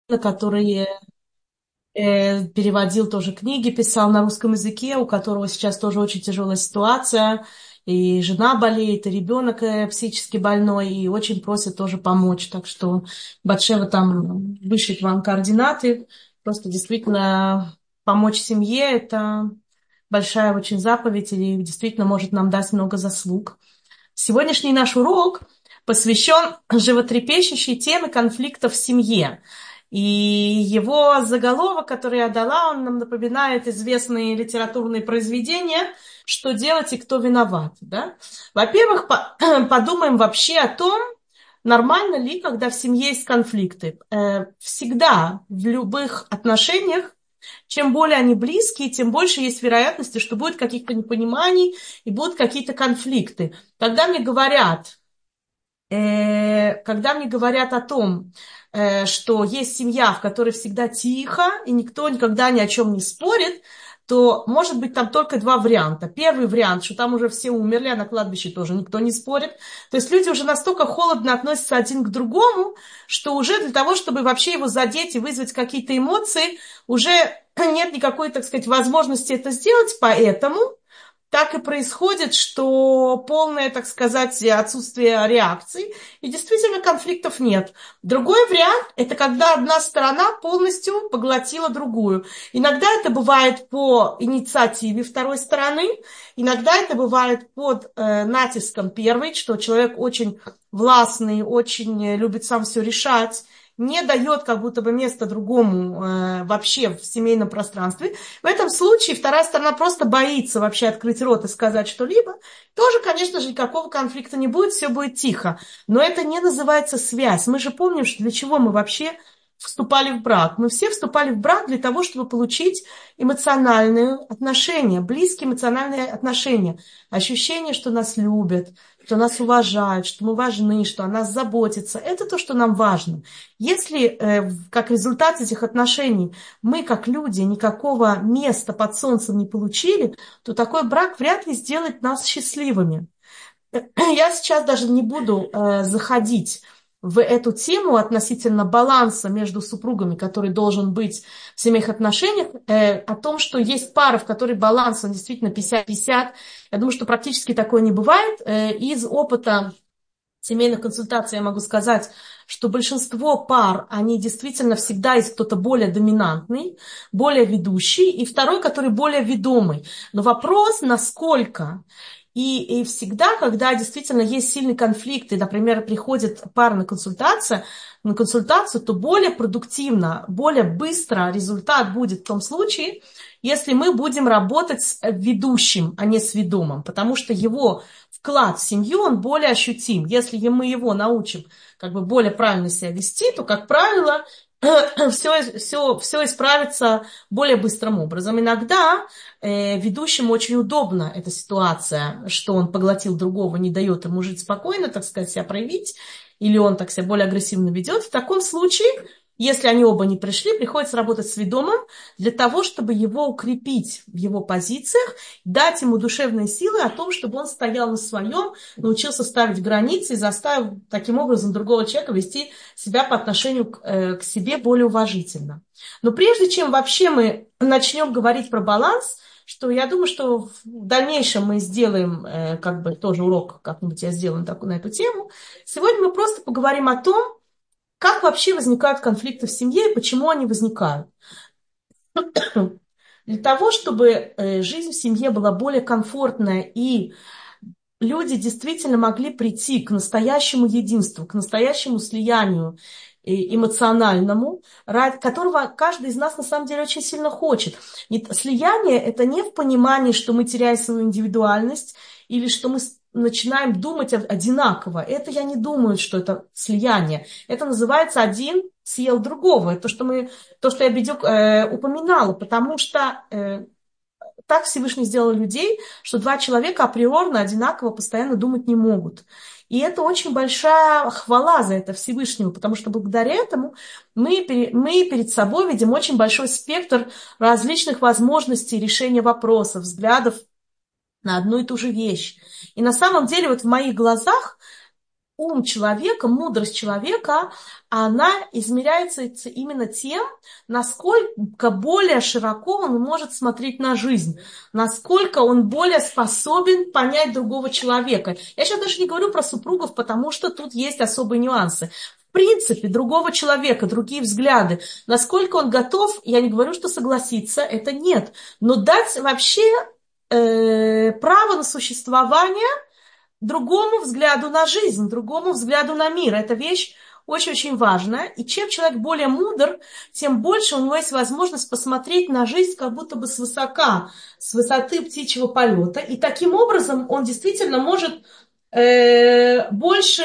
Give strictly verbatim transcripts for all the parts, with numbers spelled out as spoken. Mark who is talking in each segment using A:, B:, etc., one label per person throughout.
A: который э, переводил тоже книги, писал на русском языке, у которого сейчас тоже очень тяжелая ситуация, и жена болеет, и ребенок э, психически больной, и очень просит тоже помочь. Так что Батшева там вышлет вам координаты. Просто действительно помочь семье — это большая очень заповедь, и действительно может нам дать много заслуг. Сегодняшний наш урок посвящен животрепещущей теме конфликтов в семье. И его заголовок, который я дала, он нам напоминает известные литературные произведения «Что делать и кто виноват?». Да? Во-первых, по- подумаем вообще о том, нормально ли, когда в семье есть конфликты. Э, Всегда в любых отношениях, чем более они близкие, тем больше есть вероятности, что будет каких-то непониманий и будут какие-то конфликты. Когда мне говорят, э, когда мне говорят о том, э, что есть семья, в которой всегда тихо, и никто никогда ни о чем не спорит, то может быть там только два варианта. Первый вариант, что там уже все умерли, а на кладбище тоже никто не спорит. То есть люди уже настолько холодно относятся один к другому, что уже для того, чтобы вообще его задеть и вызвать какие-то эмоции, уже нет никакой, так сказать, возможности это сделать. Поэтому так и происходит, что полное, так сказать, отсутствие реакции, и действительно конфликтов нет. Другой вариант — это когда одна сторона полностью поглотила другую. Иногда это бывает по инициативе второй стороны, иногда это бывает под э, натиском первой, что человек очень властный, очень э, любит сам все решать, не дает как будто бы места другому э, вообще в семейном пространстве. В этом случае вторая сторона просто боится вообще открыть рот и сказать что-либо. Тоже, конечно же, никакого конфликта не будет, все будет тихо. Но это не называется связь. Мы же помним, что для чего мы вообще вступали в брак. Мы все вступали в брак для того, чтобы получить эмоциональные отношения, близкие эмоциональные отношения. Ощущение, что нас любят, что нас уважают, что мы важны, что о нас заботятся. Это то, что нам важно. Если, э, как результат этих отношений, мы, как люди, никакого места под солнцем не получили, то такой брак вряд ли сделает нас счастливыми. Я сейчас даже не буду э, заходить в эту тему относительно баланса между супругами, который должен быть в семейных отношениях, э, о том, что есть пары, в которой баланс, он действительно пятьдесят пятьдесят. Я думаю, что практически такое не бывает. Э, из опыта семейных консультаций я могу сказать, что большинство пар, они действительно всегда есть кто-то более доминантный, более ведущий, и второй, который более ведомый. Но вопрос, насколько. И, и всегда, когда действительно есть сильный конфликт, и, например, приходит пара на консультацию, на консультацию, то более продуктивно, более быстро результат будет в том случае, если мы будем работать с ведущим, а не с ведомым, потому что его вклад в семью, он более ощутим. Если мы его научим как бы более правильно себя вести, то, как правило, все, все, все исправится более быстрым образом. Иногда э, ведущему очень удобна эта ситуация, что он поглотил другого, не дает ему жить спокойно, так сказать, себя проявить, или он так себя более агрессивно ведет. В таком случае, если они оба не пришли, приходится работать с ведомым для того, чтобы его укрепить в его позициях, дать ему душевные силы о том, чтобы он стоял на своем, научился ставить границы и заставил таким образом другого человека вести себя по отношению к, э, к себе более уважительно. Но прежде чем вообще мы начнем говорить про баланс, что я думаю, что в дальнейшем мы сделаем э, как бы тоже урок, как-нибудь я сделаю такой, на эту тему, сегодня мы просто поговорим о том, как вообще возникают конфликты в семье и почему они возникают. Для того, чтобы э, жизнь в семье была более комфортная и люди действительно могли прийти к настоящему единству, к настоящему слиянию э, эмоциональному, ради которого каждый из нас на самом деле очень сильно хочет. И слияние — это не в понимании, что мы теряем свою индивидуальность или что мы начинаем думать одинаково. Это я не думаю, что это слияние. Это называется один съел другого. Это то, что, мы, то, что я, Бедюк, э, упоминала, потому что э, так Всевышний сделал людей, что два человека априорно одинаково постоянно думать не могут. И это очень большая хвала за это Всевышнему, потому что благодаря этому мы, мы перед собой видим очень большой спектр различных возможностей решения вопросов, взглядов на одну и ту же вещь. И на самом деле вот в моих глазах ум человека, мудрость человека, она измеряется именно тем, насколько более широко он может смотреть на жизнь, насколько он более способен понять другого человека. Я сейчас даже не говорю про супругов, потому что тут есть особые нюансы. В принципе, другого человека, другие взгляды, насколько он готов, я не говорю, что согласиться, это нет, но дать вообще э, право на существование другому взгляду на жизнь, другому взгляду на мир. Это вещь очень-очень важная. И чем человек более мудр, тем больше у него есть возможность посмотреть на жизнь как будто бы свысока, с высоты птичьего полета. И таким образом он действительно может э, больше,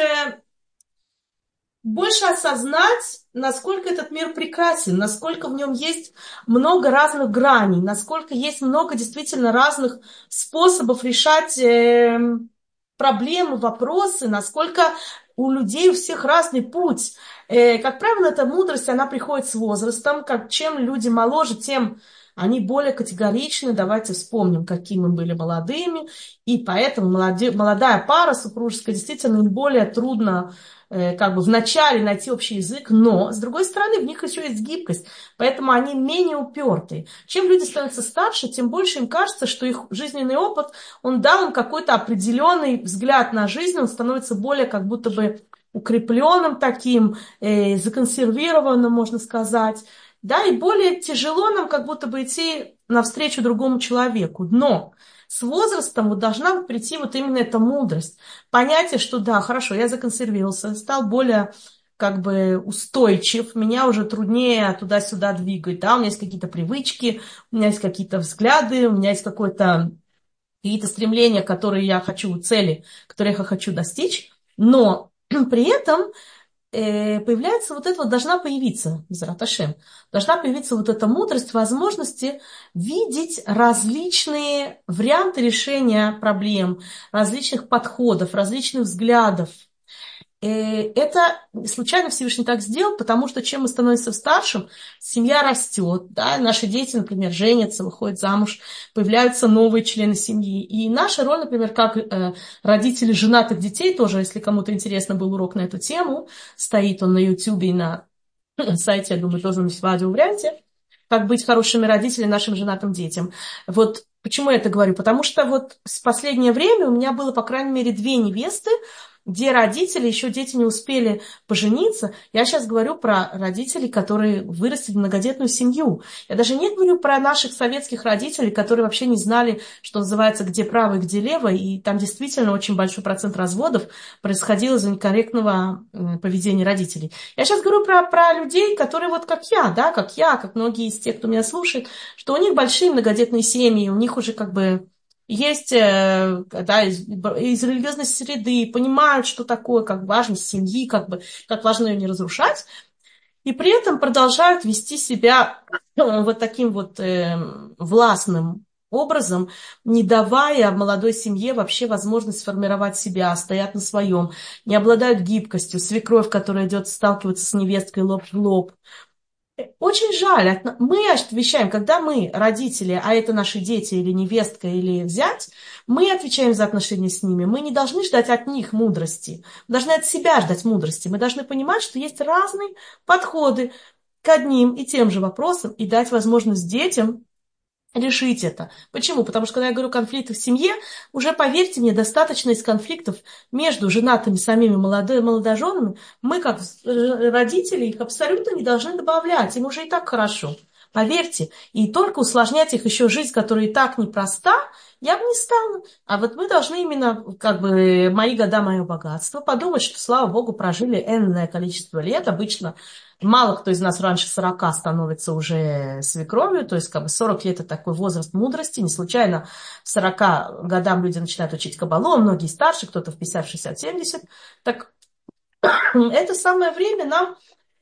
A: больше осознать, насколько этот мир прекрасен, насколько в нем есть много разных граней, насколько есть много действительно разных способов решать э, проблемы, вопросы, насколько у людей у всех разный путь. Э, как правило, эта мудрость, она приходит с возрастом. Как, чем люди моложе, тем они более категоричны. Давайте вспомним, какими мы были молодыми. И поэтому молоде, молодая пара супружеская действительно им более трудно э, как бы вначале найти общий язык, но, с другой стороны, в них еще есть гибкость. Поэтому они менее упертые. Чем люди становятся старше, тем больше им кажется, что их жизненный опыт, он дал им какой-то определенный взгляд на жизнь, он становится более как будто бы укрепленным таким, э, законсервированным, можно сказать. Да, и более тяжело нам как будто бы идти навстречу другому человеку. Но с возрастом вот должна прийти вот именно эта мудрость. Понятие, что да, хорошо, я законсервировался, стал более как бы устойчив, меня уже труднее туда-сюда двигать, да, у меня есть какие-то привычки, у меня есть какие-то взгляды, у меня есть какое-то, какие-то стремления, которые я хочу, цели, которые я хочу достичь, но при этом э, появляется вот это вот, должна появиться, Мизрат Ашем, должна появиться вот эта мудрость возможности видеть различные варианты решения проблем, различных подходов, различных взглядов. Это случайно Всевышний так сделал, потому что чем мы становимся старшим, семья растет, да, наши дети, например, женятся, выходят замуж, появляются новые члены семьи. И наша роль, например, как э, родители женатых детей, тоже, если кому-то интересно, был урок на эту тему, стоит он на Ютубе и на сайте, я думаю, тоже есть в аудиоварианте, как быть хорошими родителями нашим женатым детям. Вот почему я это говорю? Потому что вот в последнее время у меня было, по крайней мере, две невесты, где родители, еще дети не успели пожениться. Я сейчас говорю про родителей, которые вырастили многодетную семью. Я даже не говорю про наших советских родителей, которые вообще не знали, что называется, где право и где лево. И там действительно очень большой процент разводов происходил из-за некорректного поведения родителей. Я сейчас говорю про, про людей, которые вот как я, да, как я, как многие из тех, кто меня слушает, что у них большие многодетные семьи, у них уже как бы есть, да, из, из религиозной среды, понимают, что такое, как важность семьи, как бы, как важно ее не разрушать, и при этом продолжают вести себя вот таким вот э, властным образом, не давая молодой семье вообще возможность сформировать себя, стоят на своем, не обладают гибкостью, свекровь, которая идет сталкиваться с невесткой лоб в лоб. Очень жаль. Мы отвечаем, когда мы родители, а это наши дети или невестка, или зять, мы отвечаем за отношения с ними. Мы не должны ждать от них мудрости. Мы должны от себя ждать мудрости. Мы должны понимать, что есть разные подходы к одним и тем же вопросам и дать возможность детям решить это. Почему? Потому что, когда я говорю конфликты в семье, уже, поверьте мне, достаточно из конфликтов между женатыми самими молодо- молодоженами. Мы, как родители, их абсолютно не должны добавлять. Им уже и так хорошо. Поверьте. И только усложнять их еще жизнь, которая и так непроста, я бы не стала. А вот мы должны именно, как бы, мои года, мое богатство, подумать, что, слава Богу, прожили энное количество лет. Обычно мало кто из нас раньше сорока становится уже свекровью, то есть как бы сорок лет это такой возраст мудрости. Не случайно в сорока годам люди начинают учить кабалу, а многие старше, кто-то в пятьдесят, шестьдесят, семьдесят. Так это самое время нам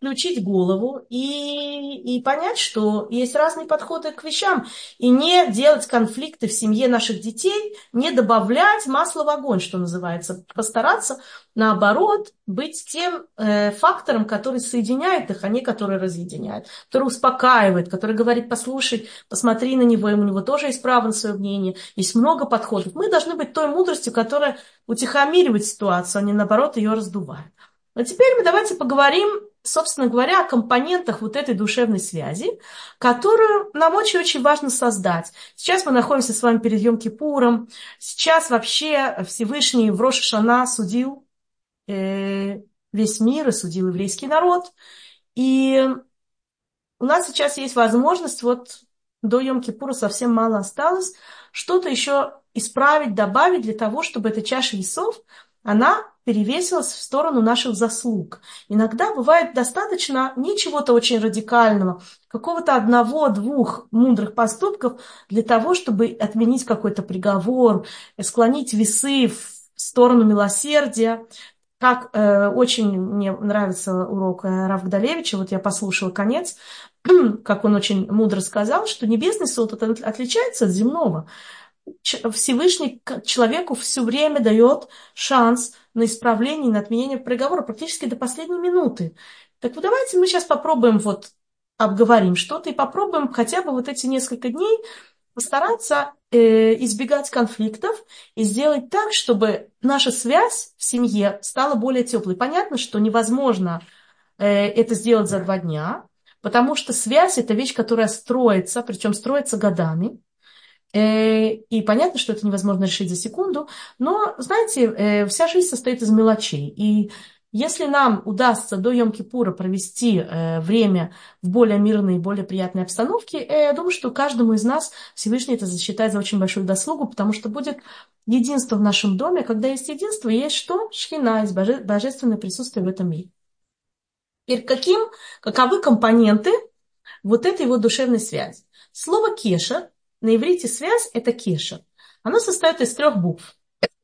A: включить голову и, и понять, что есть разные подходы к вещам, и не делать конфликты в семье наших детей, не добавлять масла в огонь, что называется, постараться, наоборот, быть тем э, фактором, который соединяет их, а не который разъединяет, который успокаивает, который говорит: послушай, посмотри на него, у него тоже есть право на свое мнение, есть много подходов. Мы должны быть той мудростью, которая утихомиривает ситуацию, а не, наоборот, ее раздувает. А теперь мы давайте поговорим, собственно говоря, о компонентах вот этой душевной связи, которую нам очень-очень важно создать. Сейчас мы находимся с вами перед Йом-Кипуром. Сейчас вообще Всевышний в Рош ха-Шана судил э, весь мир и судил еврейский народ. И у нас сейчас есть возможность, вот до Йом-Кипура совсем мало осталось, что-то еще исправить, добавить для того, чтобы эта чаша весов, она перевесилась в сторону наших заслуг. Иногда бывает достаточно не чего-то очень радикального, какого-то одного-двух мудрых поступков для того, чтобы отменить какой-то приговор, склонить весы в сторону милосердия. Как э, очень мне нравится урок э, Рав Гдалевича, вот я послушала конец, как он очень мудро сказал, что небесный суд отличается от земного. Всевышний человеку все время дает шанс на исправление, на отменение приговора практически до последней минуты. Так вот давайте мы сейчас попробуем вот обговорим что-то и попробуем хотя бы вот эти несколько дней постараться э, избегать конфликтов и сделать так, чтобы наша связь в семье стала более теплой. Понятно, что невозможно э, это сделать за два дня, потому что связь – это вещь, которая строится, причем строится годами. И понятно, что это невозможно решить за секунду, но, знаете, вся жизнь состоит из мелочей. И если нам удастся до Йом-Кипура провести время в более мирной и более приятной обстановке, я думаю, что каждому из нас Всевышний это засчитает за очень большую заслугу, потому что будет единство в нашем доме. Когда есть единство, есть что? Шхина, есть боже... божественное присутствие в этом мире. Теперь каким, каковы компоненты вот этой вот душевной связи? Слово «кешер» на иврите связь – это кешер. Оно состоит из трех букв.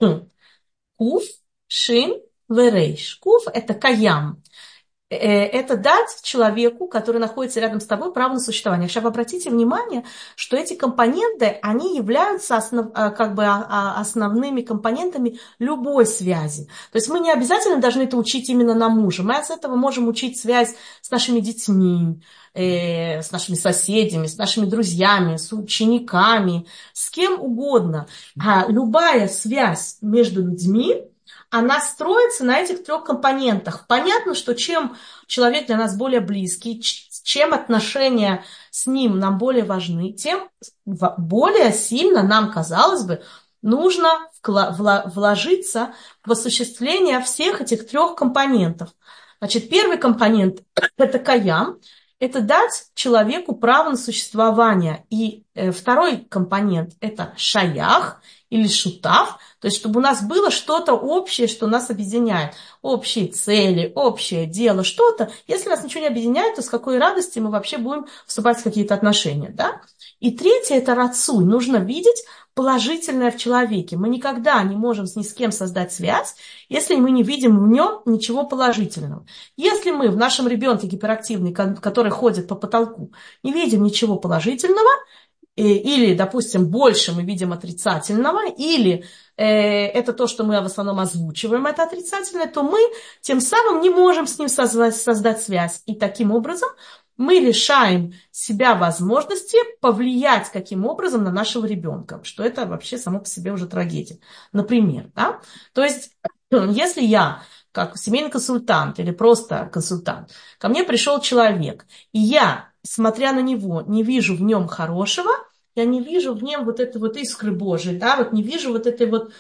A: Куф, шин, верейш. Куф – это каям. Это дать человеку, который находится рядом с тобой, право на существование. Сейчас обратите внимание, что эти компоненты, они являются основ, как бы основными компонентами любой связи. То есть мы не обязательно должны это учить именно на мужа. Мы от этого можем учить связь с нашими детьми, э, с нашими соседями, с нашими друзьями, с учениками, с кем угодно. А любая связь между людьми, она строится на этих трех компонентах. Понятно, что чем человек для нас более близкий, чем отношения с ним нам более важны, тем более сильно нам, казалось бы, нужно вложиться в осуществление всех этих трех компонентов. Значит, первый компонент – это каям, это дать человеку право на существование. И второй компонент – это шаях или шутав, то есть чтобы у нас было что-то общее, что нас объединяет. Общие цели, общее дело, что-то. Если нас ничего не объединяет, то с какой радости мы вообще будем вступать в какие-то отношения. Да? И третье – это рацуй. Нужно видеть положительное в человеке. Мы никогда не можем ни с кем создать связь, если мы не видим в нем ничего положительного. Если мы в нашем ребенке гиперактивный, который ходит по потолку, не видим ничего положительного, или, допустим, больше мы видим отрицательного, или э, это то, что мы в основном озвучиваем, это отрицательное, то мы тем самым не можем с ним создать, создать связь. И таким образом мы лишаем себя возможности повлиять каким образом на нашего ребенка, что это вообще само по себе уже трагедия. Например, да? То есть, если я как семейный консультант или просто консультант, ко мне пришел человек, и я, смотря на него, не вижу в нем хорошего, я не вижу в нем вот этой вот искры Божией, да, вот не вижу вот этой вот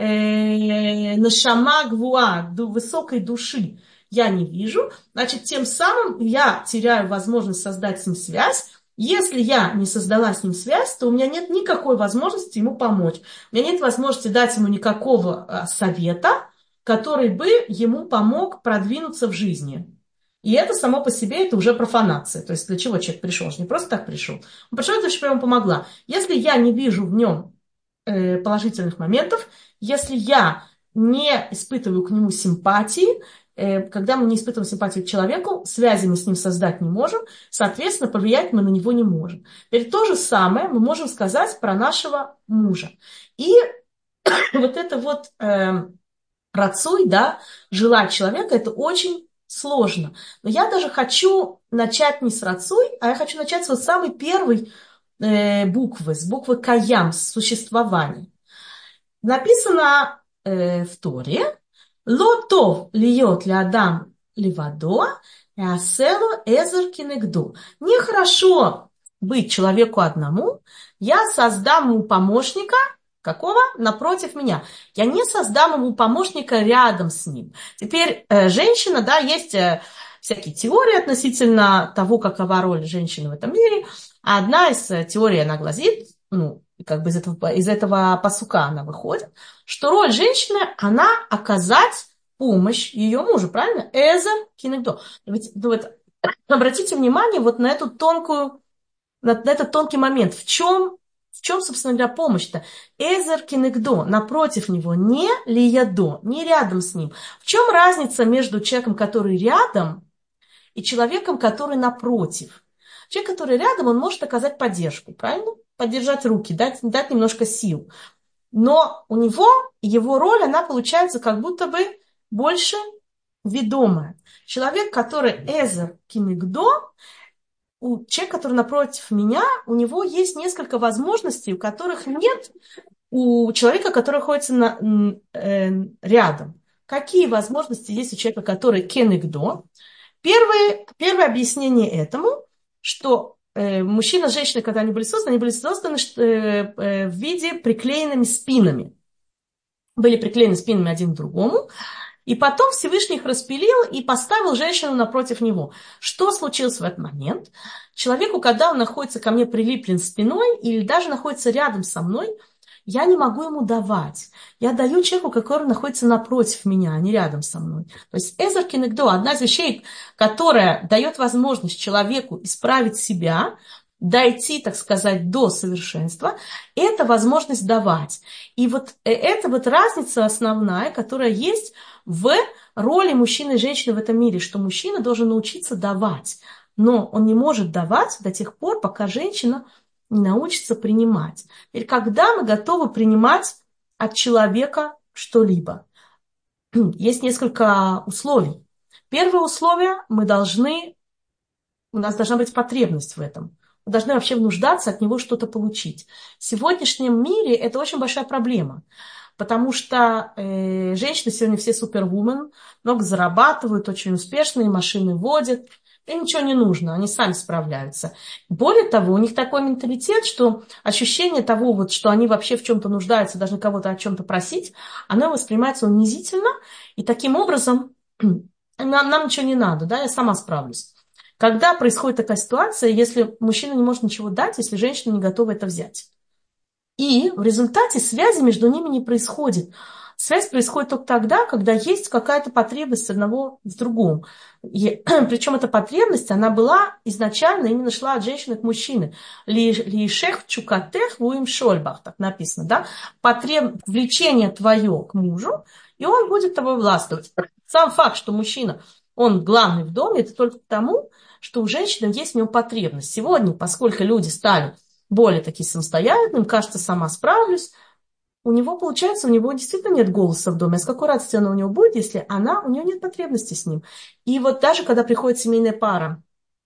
A: э, нашама гвуа, высокой души, я не вижу, значит, тем самым я теряю возможность создать с ним связь. Если я не создала с ним связь, то у меня нет никакой возможности ему помочь. У меня нет возможности дать ему никакого совета, который бы ему помог продвинуться в жизни. И это само по себе, это уже профанация. То есть для чего человек пришел? Он же не просто так пришел. Он пришел, это чтобы я ему помогла. Если я не вижу в нем э, положительных моментов, если я не испытываю к нему симпатии, э, когда мы не испытываем симпатию к человеку, связи мы с ним создать не можем, соответственно, повлиять мы на него не можем. Теперь то же самое мы можем сказать про нашего мужа. И вот это вот э, рацуй, да, желать человека, это очень сложно. Но я даже хочу начать не с рацуй, а я хочу начать с вот самой первой э, буквы, с буквы каям, с существования. Написано э, в Торе: «Ло льет лядам ливадо, яселу эзер кинегду». Нехорошо быть человеку одному, я создам ему помощника. Какого? Напротив меня. Я не создам ему помощника рядом с ним. Теперь э, женщина, да, есть э, всякие теории относительно того, какова роль женщины в этом мире. А одна из э, теорий, она гласит, ну, как бы из этого, из этого пасука она выходит, что роль женщины, она оказать помощь ее мужу, правильно? Эзер кинегдо. Ведь, ну, вот, обратите внимание вот на эту тонкую, на, на этот тонкий момент. В чем, в чем, собственно говоря, помощь-то? Эзер кинегдо, напротив него, не лиядо, не рядом с ним. В чем разница между человеком, который рядом, и человеком, который напротив? Человек, который рядом, он может оказать поддержку, правильно? Поддержать руки, дать, дать немножко сил. Но у него, его роль, она получается как будто бы больше ведомая. Человек, который эзер кинегдо, у человека, который напротив меня, у него есть несколько возможностей, у которых нет у человека, который находится на, э, рядом. Какие возможности есть у человека, который кинегдо? Первое, первое объяснение этому, что э, мужчина и женщина, когда они были созданы, они были созданы э, э, в виде приклеенными спинами. Были приклеены спинами один к другому. И потом Всевышний их распилил и поставил женщину напротив него. Что случилось в этот момент? Человеку, когда он находится ко мне прилиплен спиной или даже находится рядом со мной, я не могу ему давать. Я даю человеку, который находится напротив меня, а не рядом со мной. То есть эзер кинегдо, одна из вещей, которая дает возможность человеку исправить себя, дойти, так сказать, до совершенства, это возможность давать. И вот это вот разница основная, которая есть в роли мужчины и женщины в этом мире, что мужчина должен научиться давать, но он не может давать до тех пор, пока женщина не научится принимать. И когда мы готовы принимать от человека что-либо? Есть несколько условий. Первое условие: мы должны, у нас должна быть потребность в этом. Мы должны вообще нуждаться от него что-то получить. В сегодняшнем мире это очень большая проблема. Потому что э, женщины сегодня все супервумен, много зарабатывают, очень успешные, машины водят. Им ничего не нужно, они сами справляются. Более того, у них такой менталитет, что ощущение того, вот, что они вообще в чем-то нуждаются, должны кого-то о чем-то просить, оно воспринимается унизительно, и таким образом нам, нам ничего не надо, да, я сама справлюсь. Когда происходит такая ситуация, если мужчина не может ничего дать, если женщина не готова это взять? И в результате связи между ними не происходит. Связь происходит только тогда, когда есть какая-то потребность одного в другом. И, причем эта потребность, она была изначально, именно шла от женщины к мужчине. Лишех чукатех вуим шольбах, так написано, да? Потреб... Влечение твое к мужу, и он будет тобой властвовать. Сам факт, что мужчина, он главный в доме, это только потому, что у женщины есть в нем потребность. Сегодня, поскольку люди стали более такие самостоятельным, кажется, сама справлюсь, у него получается, у него действительно нет голоса в доме. А с какой радостью она у него будет, если она, у нее нет потребности с ним? И вот даже когда приходит семейная пара,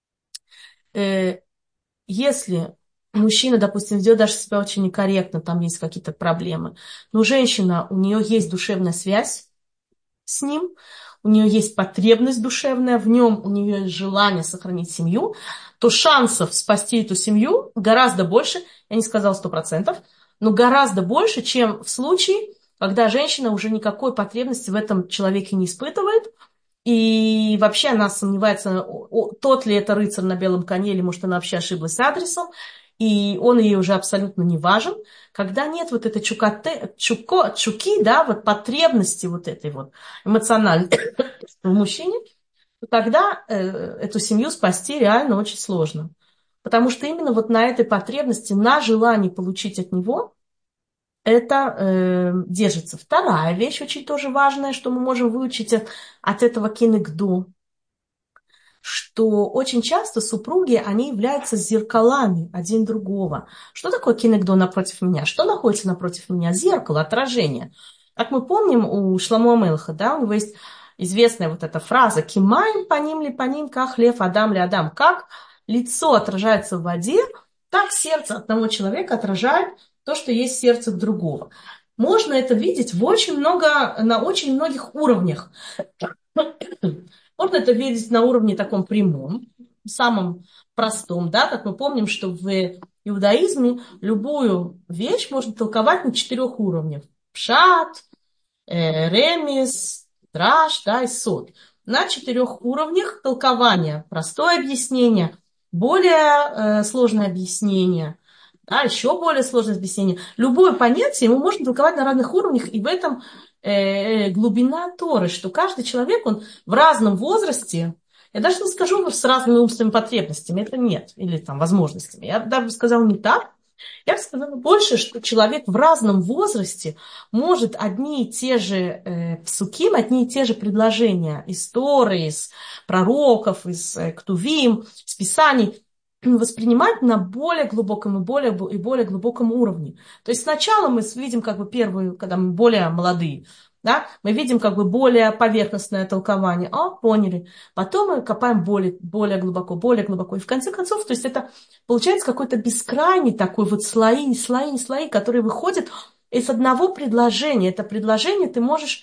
A: э, если мужчина, допустим, ведет даже себя очень некорректно, там есть какие-то проблемы, но женщина, у нее есть душевная связь с ним, у нее есть потребность душевная в нем, у нее есть желание сохранить семью, то шансов спасти эту семью гораздо больше, я не сказала сто процентов, но гораздо больше, чем в случае, когда женщина уже никакой потребности в этом человеке не испытывает, и вообще она сомневается, тот ли это рыцарь на белом коне, или может она вообще ошиблась с адресом, и он ей уже абсолютно не важен. Когда нет вот этой чукоте, чуко, чуки, да, вот потребности вот этой вот эмоциональной в мужчине, то тогда э, эту семью спасти реально очень сложно. Потому что именно вот на этой потребности, на желании получить от него, это э, держится. Вторая вещь, очень тоже важная, что мы можем выучить от, от этого кинегду, что очень часто супруги, они являются зеркалами один другого. Что такое кинегдо напротив меня? Что находится напротив меня? Зеркало, отражение. Как мы помним, у Шломо Амелеха, да, у него есть известная вот эта фраза «Кимаем паним ли паним, как лев адам ли адам». Как лицо отражается в воде, так сердце одного человека отражает то, что есть в сердце другого. Можно это видеть в очень много, на очень многих уровнях. Можно это видеть на уровне таком прямом, самом простом, да, как мы помним, что в иудаизме любую вещь можно толковать на четырех уровнях. Пшат, э, ремес, драш, да, и сод. На четырех уровнях толкования. Простое объяснение, более э, сложное объяснение, да, еще более сложное объяснение. Любое понятие мы можем толковать на разных уровнях, и в этом э, глубина Торы, что каждый человек, он в разном возрасте, я даже не скажу с разными умственными потребностями, это нет, или там возможностями. Я даже сказала не так. Я бы сказала больше, что человек в разном возрасте может одни и те же э, псуким, одни и те же предложения из Торы, из пророков, из э, ктувим, из писаний воспринимать на более глубоком и более, и более глубоком уровне. То есть сначала мы видим как бы первую, когда мы более молодые, да, мы видим как бы более поверхностное толкование. А, поняли. Потом мы копаем более, более глубоко, более глубоко. И в конце концов, то есть это получается какой-то бескрайний такой вот слои, слои, слои, которые выходят из одного предложения. Это предложение ты можешь,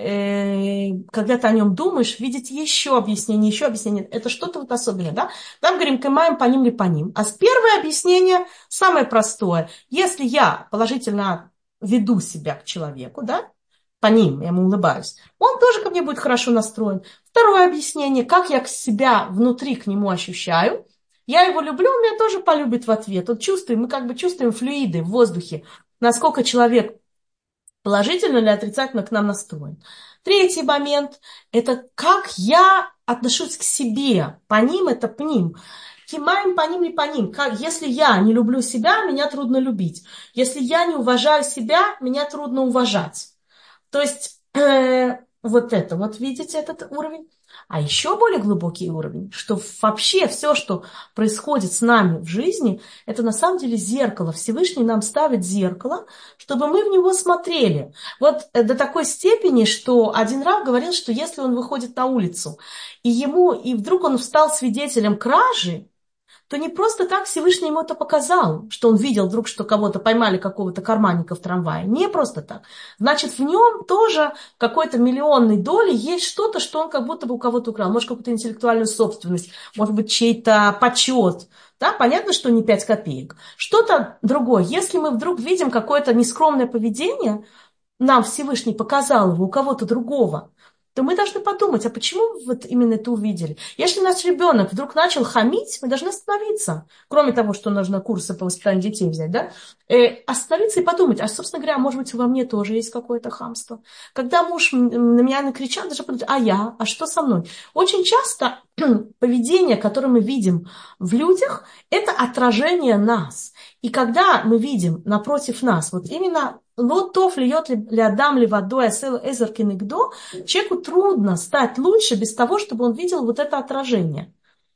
A: э, когда ты о нем думаешь, видеть еще объяснение, еще объяснение. Это что-то вот особенное, да? Там говорим, кэмаем по ним ли по ним. А с первое объяснение самое простое. Если я положительно веду себя к человеку, да, по ним, я ему улыбаюсь, он тоже ко мне будет хорошо настроен. Второе объяснение, как я себя внутри к нему ощущаю. Я его люблю, он меня тоже полюбит в ответ. Вот чувствуем, мы как бы чувствуем флюиды в воздухе, насколько человек положительно или отрицательно к нам настроен. Третий момент, это как я отношусь к себе. По ним это по ним. Кимаем по ним и по ним. Как, если я не люблю себя, меня трудно любить. Если я не уважаю себя, меня трудно уважать. То есть э, вот это, вот видите этот уровень. А еще более глубокий уровень, что вообще все, что происходит с нами в жизни, это на самом деле зеркало. Всевышний нам ставит зеркало, чтобы мы в него смотрели. Вот э, до такой степени, что один рав говорил, что если он выходит на улицу, и ему, и вдруг он стал свидетелем кражи, то не просто так Всевышний ему это показал, что он видел вдруг, что кого-то поймали, какого-то карманника в трамвае. Не просто так. Значит, в нем тоже какой-то миллионной доли есть что-то, что он как будто бы у кого-то украл. Может, какую-то интеллектуальную собственность, может быть, чей-то почет. Да? Понятно, что не пять копеек. Что-то другое. Если мы вдруг видим какое-то нескромное поведение, нам Всевышний показал его у кого-то другого, то мы должны подумать, а почему вы вот именно это увидели? Если наш ребенок вдруг начал хамить, мы должны остановиться. Кроме того, что нужно курсы по воспитанию детей взять, да? Э, остановиться и подумать, а, собственно говоря, может быть, во мне тоже есть какое-то хамство. Когда муж на меня накричал, даже подумать, а я, а что со мной? Очень часто поведение, которое мы видим в людях, это отражение нас. И когда мы видим напротив нас, вот именно лотов льет ли адам ли водой асел эзер кинегдо, человеку трудно стать лучше без того, чтобы он видел вот это отражение.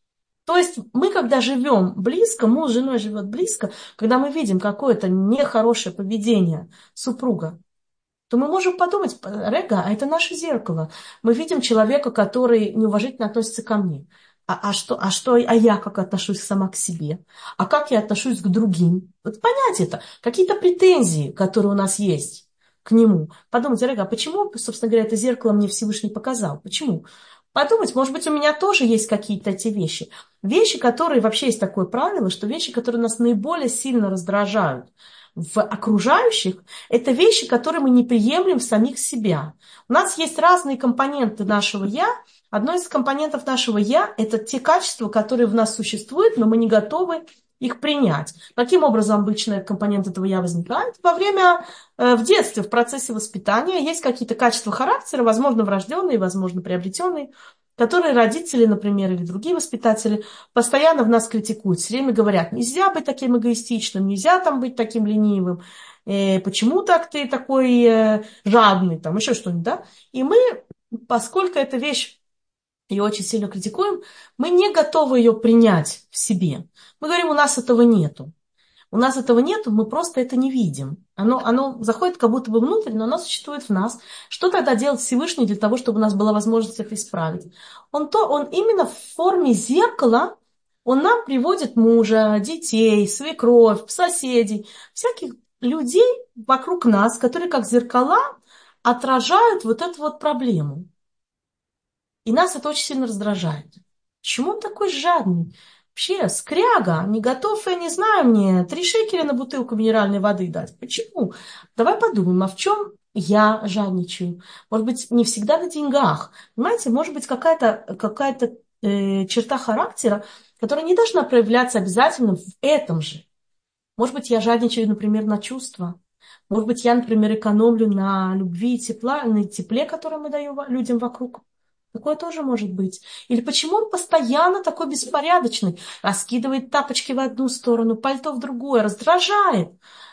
A: То есть мы, когда живем близко, муж с женой живет близко, когда мы видим какое-то нехорошее поведение супруга, то мы можем подумать, Рега, а это наше зеркало. Мы видим человека, который неуважительно относится ко мне. А, а, что, а что, а я как отношусь сама к себе? А как я отношусь к другим? Вот понять это. Какие-то претензии, которые у нас есть к нему. Подумать, Рега, а почему, собственно говоря, это зеркало мне Всевышний показал? Почему? Подумать, может быть, у меня тоже есть какие-то эти вещи. Вещи, которые, вообще есть такое правило, что вещи, которые нас наиболее сильно раздражают в окружающих, это вещи, которые мы не приемлем в самих себя. У нас есть разные компоненты нашего «я». Одно из компонентов нашего «я» – это те качества, которые в нас существуют, но мы не готовы их принять. Каким образом обычно компонент этого «я» возникает? Во время, э, в детстве, в процессе воспитания есть какие-то качества характера, возможно, врожденные, возможно, приобретенные. которые родители, например, или другие воспитатели постоянно в нас критикуют, все время говорят, нельзя быть таким эгоистичным, нельзя там быть таким ленивым, э, почему так ты такой э, жадный, там еще что-нибудь, да? И мы, поскольку эта вещь, ее очень сильно критикуем, мы не готовы ее принять в себе. Мы говорим, у нас этого нету. У нас этого нету, мы просто это не видим. Оно, оно заходит как будто бы внутрь, но оно существует в нас. Что тогда делает Всевышний для того, чтобы у нас была возможность это исправить? Он, то, он именно в форме зеркала, он нам приводит мужа, детей, свекровь, соседей, всяких людей вокруг нас, которые как зеркала отражают вот эту вот проблему. И нас это очень сильно раздражает. Почему он такой жадный? Вообще, скряга, не готов, я не знаю, мне три шекеля на бутылку минеральной воды дать. Почему? Давай подумаем, а в чем я жадничаю? Может быть, не всегда на деньгах. Понимаете, может быть, какая-то какая-то э, черта характера, которая не должна проявляться обязательно в этом же. Может быть, я жадничаю, например, на чувства. Может быть, я, например, экономлю на любви и тепла, на тепле, которое мы даем людям вокруг. Такое тоже может быть. Или почему он постоянно такой беспорядочный? Раскидывает тапочки в одну сторону, пальто в другую, раздражает.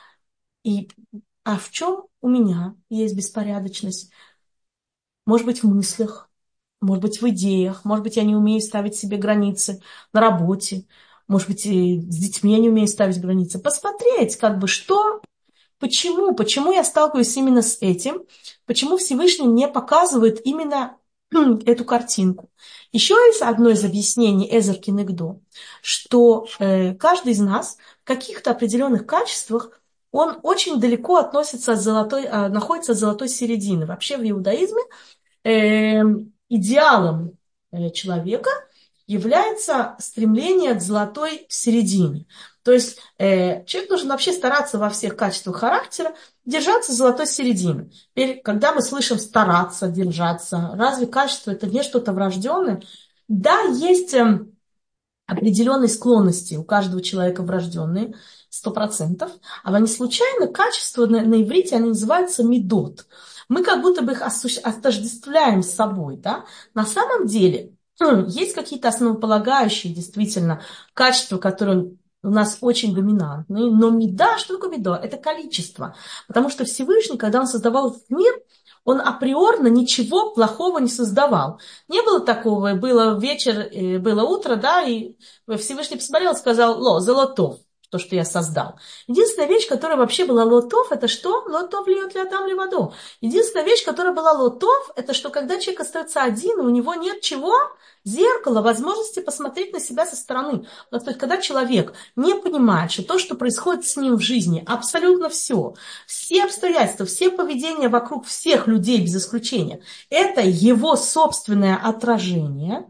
A: И, а в чем у меня есть беспорядочность? Может быть, в мыслях, может быть, в идеях, может быть, я не умею ставить себе границы на работе, может быть, и с детьми я не умею ставить границы. Посмотреть, как бы, что, почему, почему я сталкиваюсь именно с этим, почему Всевышний мне показывает именно эту картинку. Еще есть одно из объяснений Эзер Кенегдо, что э, каждый из нас в каких-то определенных качествах он очень далеко относится от золотой, э, находится от золотой середины. Вообще в иудаизме э, идеалом э, человека является стремление к золотой середине. То есть э, человек должен вообще стараться во всех качествах характера держаться золотой середины. Теперь, когда мы слышим стараться, держаться, разве качество это не что-то врожденное? Да, есть э, определенные склонности у каждого человека врожденные, сто процентов. А не случайно качества на, на иврите они называются медот. Мы как будто бы их отождествляем с собой. Да? На самом деле есть какие-то основополагающие действительно качества, которые у нас очень доминантные. Но меда, что такое меда? Это количество. Потому что Всевышний, когда он создавал этот мир, он априорно ничего плохого не создавал. Не было такого, было вечер, было утро, да, и Всевышний посмотрел и сказал: «Ло, золотов», то, что я создал. Единственная вещь, которая вообще была лотов, это что? Лотов льет ли адам ли воду. Единственная вещь, которая была лотов, это что когда человек остается один, и у него нет чего? Зеркало, возможности посмотреть на себя со стороны. То есть, когда человек не понимает, что то, что происходит с ним в жизни, абсолютно все, все обстоятельства, все поведения вокруг всех людей без исключения, это его собственное отражение,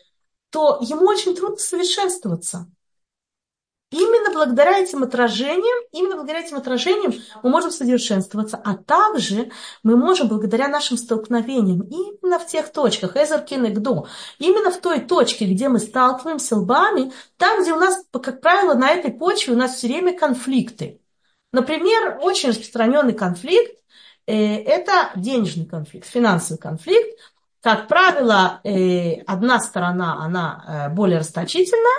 A: то ему очень трудно совершенствоваться. Именно благодаря этим отражениям, именно благодаря этим отражениям мы можем совершенствоваться, а также мы можем благодаря нашим столкновениям именно в тех точках, Эзер Кенегдо, именно в той точке, где мы сталкиваемся лбами, там, где у нас, как правило, на этой почве у нас все время конфликты. Например, очень распространенный конфликт э, – это денежный конфликт, финансовый конфликт. Как правило, э, одна сторона, она э, более расточительна.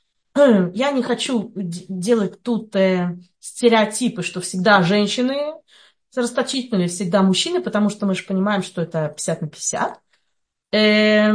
A: Я не хочу делать тут э, стереотипы, что всегда женщины расточительные, всегда мужчины, потому что мы же понимаем, что это пятьдесят на пятьдесят. Э,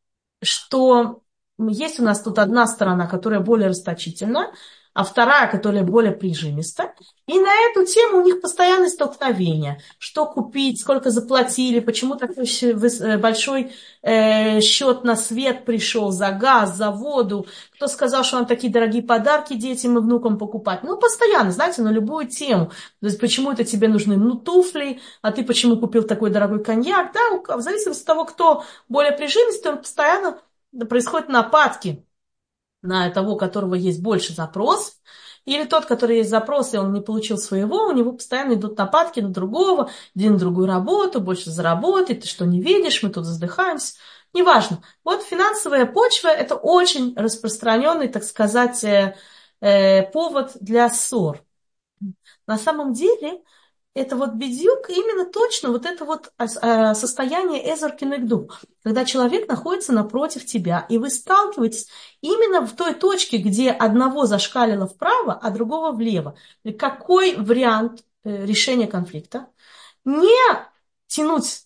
A: что есть у нас тут одна сторона, которая более расточительна, а вторая, которая более прижимиста. И на эту тему у них постоянные столкновения. Что купить, сколько заплатили, почему такой большой э, счет на свет пришел за газ, за воду. Кто сказал, что нам такие дорогие подарки детям и внукам покупать. Ну, постоянно, знаете, на любую тему. То есть, почему это тебе нужны ну, туфли, а ты почему купил такой дорогой коньяк. Да, в зависимости от того, кто более прижимистый, он постоянно происходят нападки на того, у которого есть больше запрос, или тот, который есть запрос, и он не получил своего, у него постоянно идут нападки на другого, иди на другую работу, больше заработай, ты что не видишь, мы тут задыхаемся. Неважно. Вот финансовая почва – это очень распространенный, так сказать, э, э, повод для ссор. На самом деле это вот бедюк, именно точно вот это вот а, состояние эзер кенегду, когда человек находится напротив тебя, и вы сталкиваетесь именно в той точке, где одного зашкалило вправо, а другого влево. Какой вариант э, решения конфликта? Не тянуть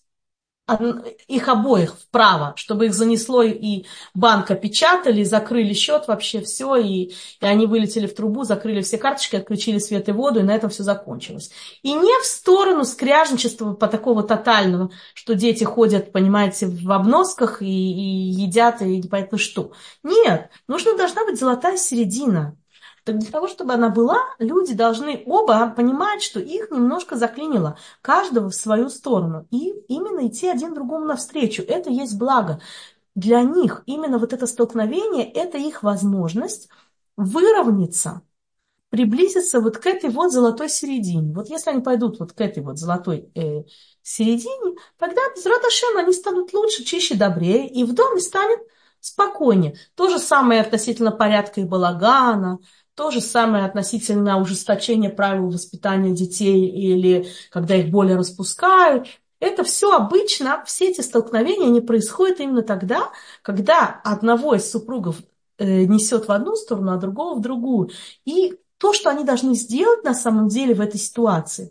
A: их обоих вправо, чтобы их занесло и банк опечатали, закрыли счет, вообще все, и, и они вылетели в трубу, закрыли все карточки, отключили свет и воду, и на этом все закончилось. И не в сторону скряжничества по такого тотального, что дети ходят, понимаете, в обносках и, и едят, и непонятно что. Нет, нужна должна быть золотая середина. Так для того, чтобы она была, люди должны оба понимать, что их немножко заклинило, каждого в свою сторону. И именно идти один другому навстречу. Это есть благо. Для них именно вот это столкновение, это их возможность выровняться, приблизиться вот к этой вот золотой середине. Вот если они пойдут вот к этой вот золотой э, середине, тогда без Раташем они станут лучше, чище, добрее, и в доме станет спокойнее. То же самое относительно порядка и балагана, то же самое относительно ужесточения правил воспитания детей или когда их более распускают. Это все обычно, все эти столкновения, они происходят именно тогда, когда одного из супругов э, несет в одну сторону, а другого в другую. И то, что они должны сделать на самом деле в этой ситуации,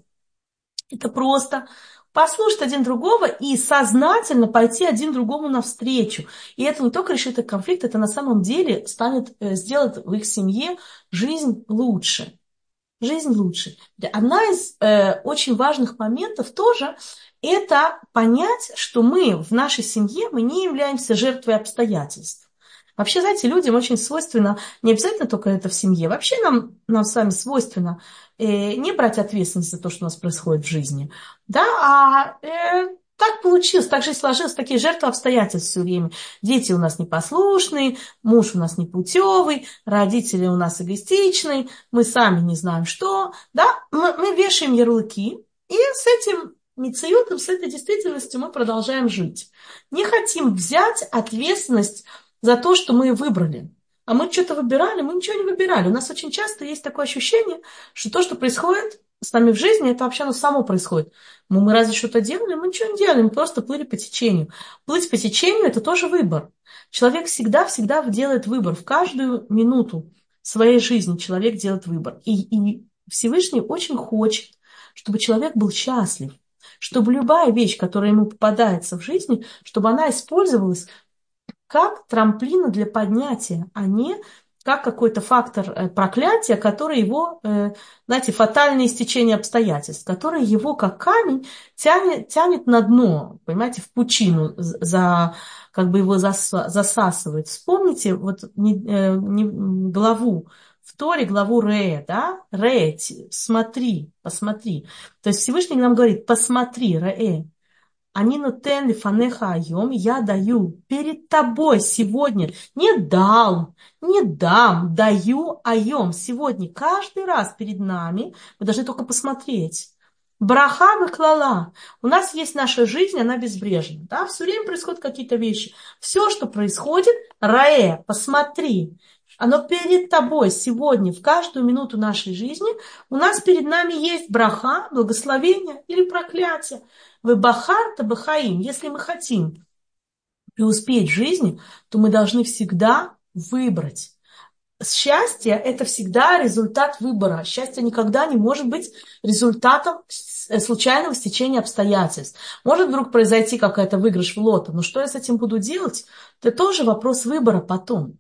A: это просто послушать один другого и сознательно пойти один другому навстречу. И это не только решит этот конфликт, это на самом деле станет, сделать в их семье жизнь лучше. Жизнь лучше. Одна из э, очень важных моментов тоже это понять, что мы в нашей семье, мы не являемся жертвой обстоятельств. Вообще, знаете, людям очень свойственно, не обязательно только это в семье, вообще нам, нам с вами свойственно э, не брать ответственность за то, что у нас происходит в жизни, да, а э, так получилось, так жизнь сложилась, такие жертвы обстоятельств все время. Дети у нас непослушные, муж у нас непутевый, родители у нас эгоистичные, мы сами не знаем что, да, мы, мы вешаем ярлыки, и с этим мициютом, с этой действительностью мы продолжаем жить. Не хотим взять ответственность за то, что мы выбрали. А мы что-то выбирали, мы ничего не выбирали. У нас очень часто есть такое ощущение, что то, что происходит с нами в жизни, это вообще оно само происходит. Мы, мы разве что-то делали? Мы ничего не делали, мы просто плыли по течению. Плыть по течению – это тоже выбор. Человек всегда-всегда делает выбор. В каждую минуту своей жизни человек делает выбор. И, и Всевышний очень хочет, чтобы человек был счастлив. Чтобы любая вещь, которая ему попадается в жизни, чтобы она использовалась как трамплина для поднятия, а не как какой-то фактор проклятия, который его, знаете, фатальное стечение обстоятельств, который его как камень тянет, тянет на дно, понимаете, в пучину, за, как бы его засасывает. Вспомните вот не, не, главу в Торе, главу Рея, да, Рея, смотри, посмотри. То есть Всевышний нам говорит, посмотри, Рея. Они нотен лифанеха айом, я даю перед тобой сегодня, не дал, не дам, даю айом, сегодня, каждый раз перед нами, вы должны только посмотреть. Браха выклала. У нас есть наша жизнь, она безбрежна, да, все время происходят какие-то вещи. Все, что происходит, раэ, посмотри. Оно перед тобой сегодня, в каждую минуту нашей жизни, у нас перед нами есть браха, благословение или проклятие. Вы бахарта бахаим. Если мы хотим преуспеть в жизни, то мы должны всегда выбрать. Счастье – это всегда результат выбора. Счастье никогда не может быть результатом случайного стечения обстоятельств. Может вдруг произойти какой-то выигрыш в лото, но что я с этим буду делать? Это тоже вопрос выбора потом.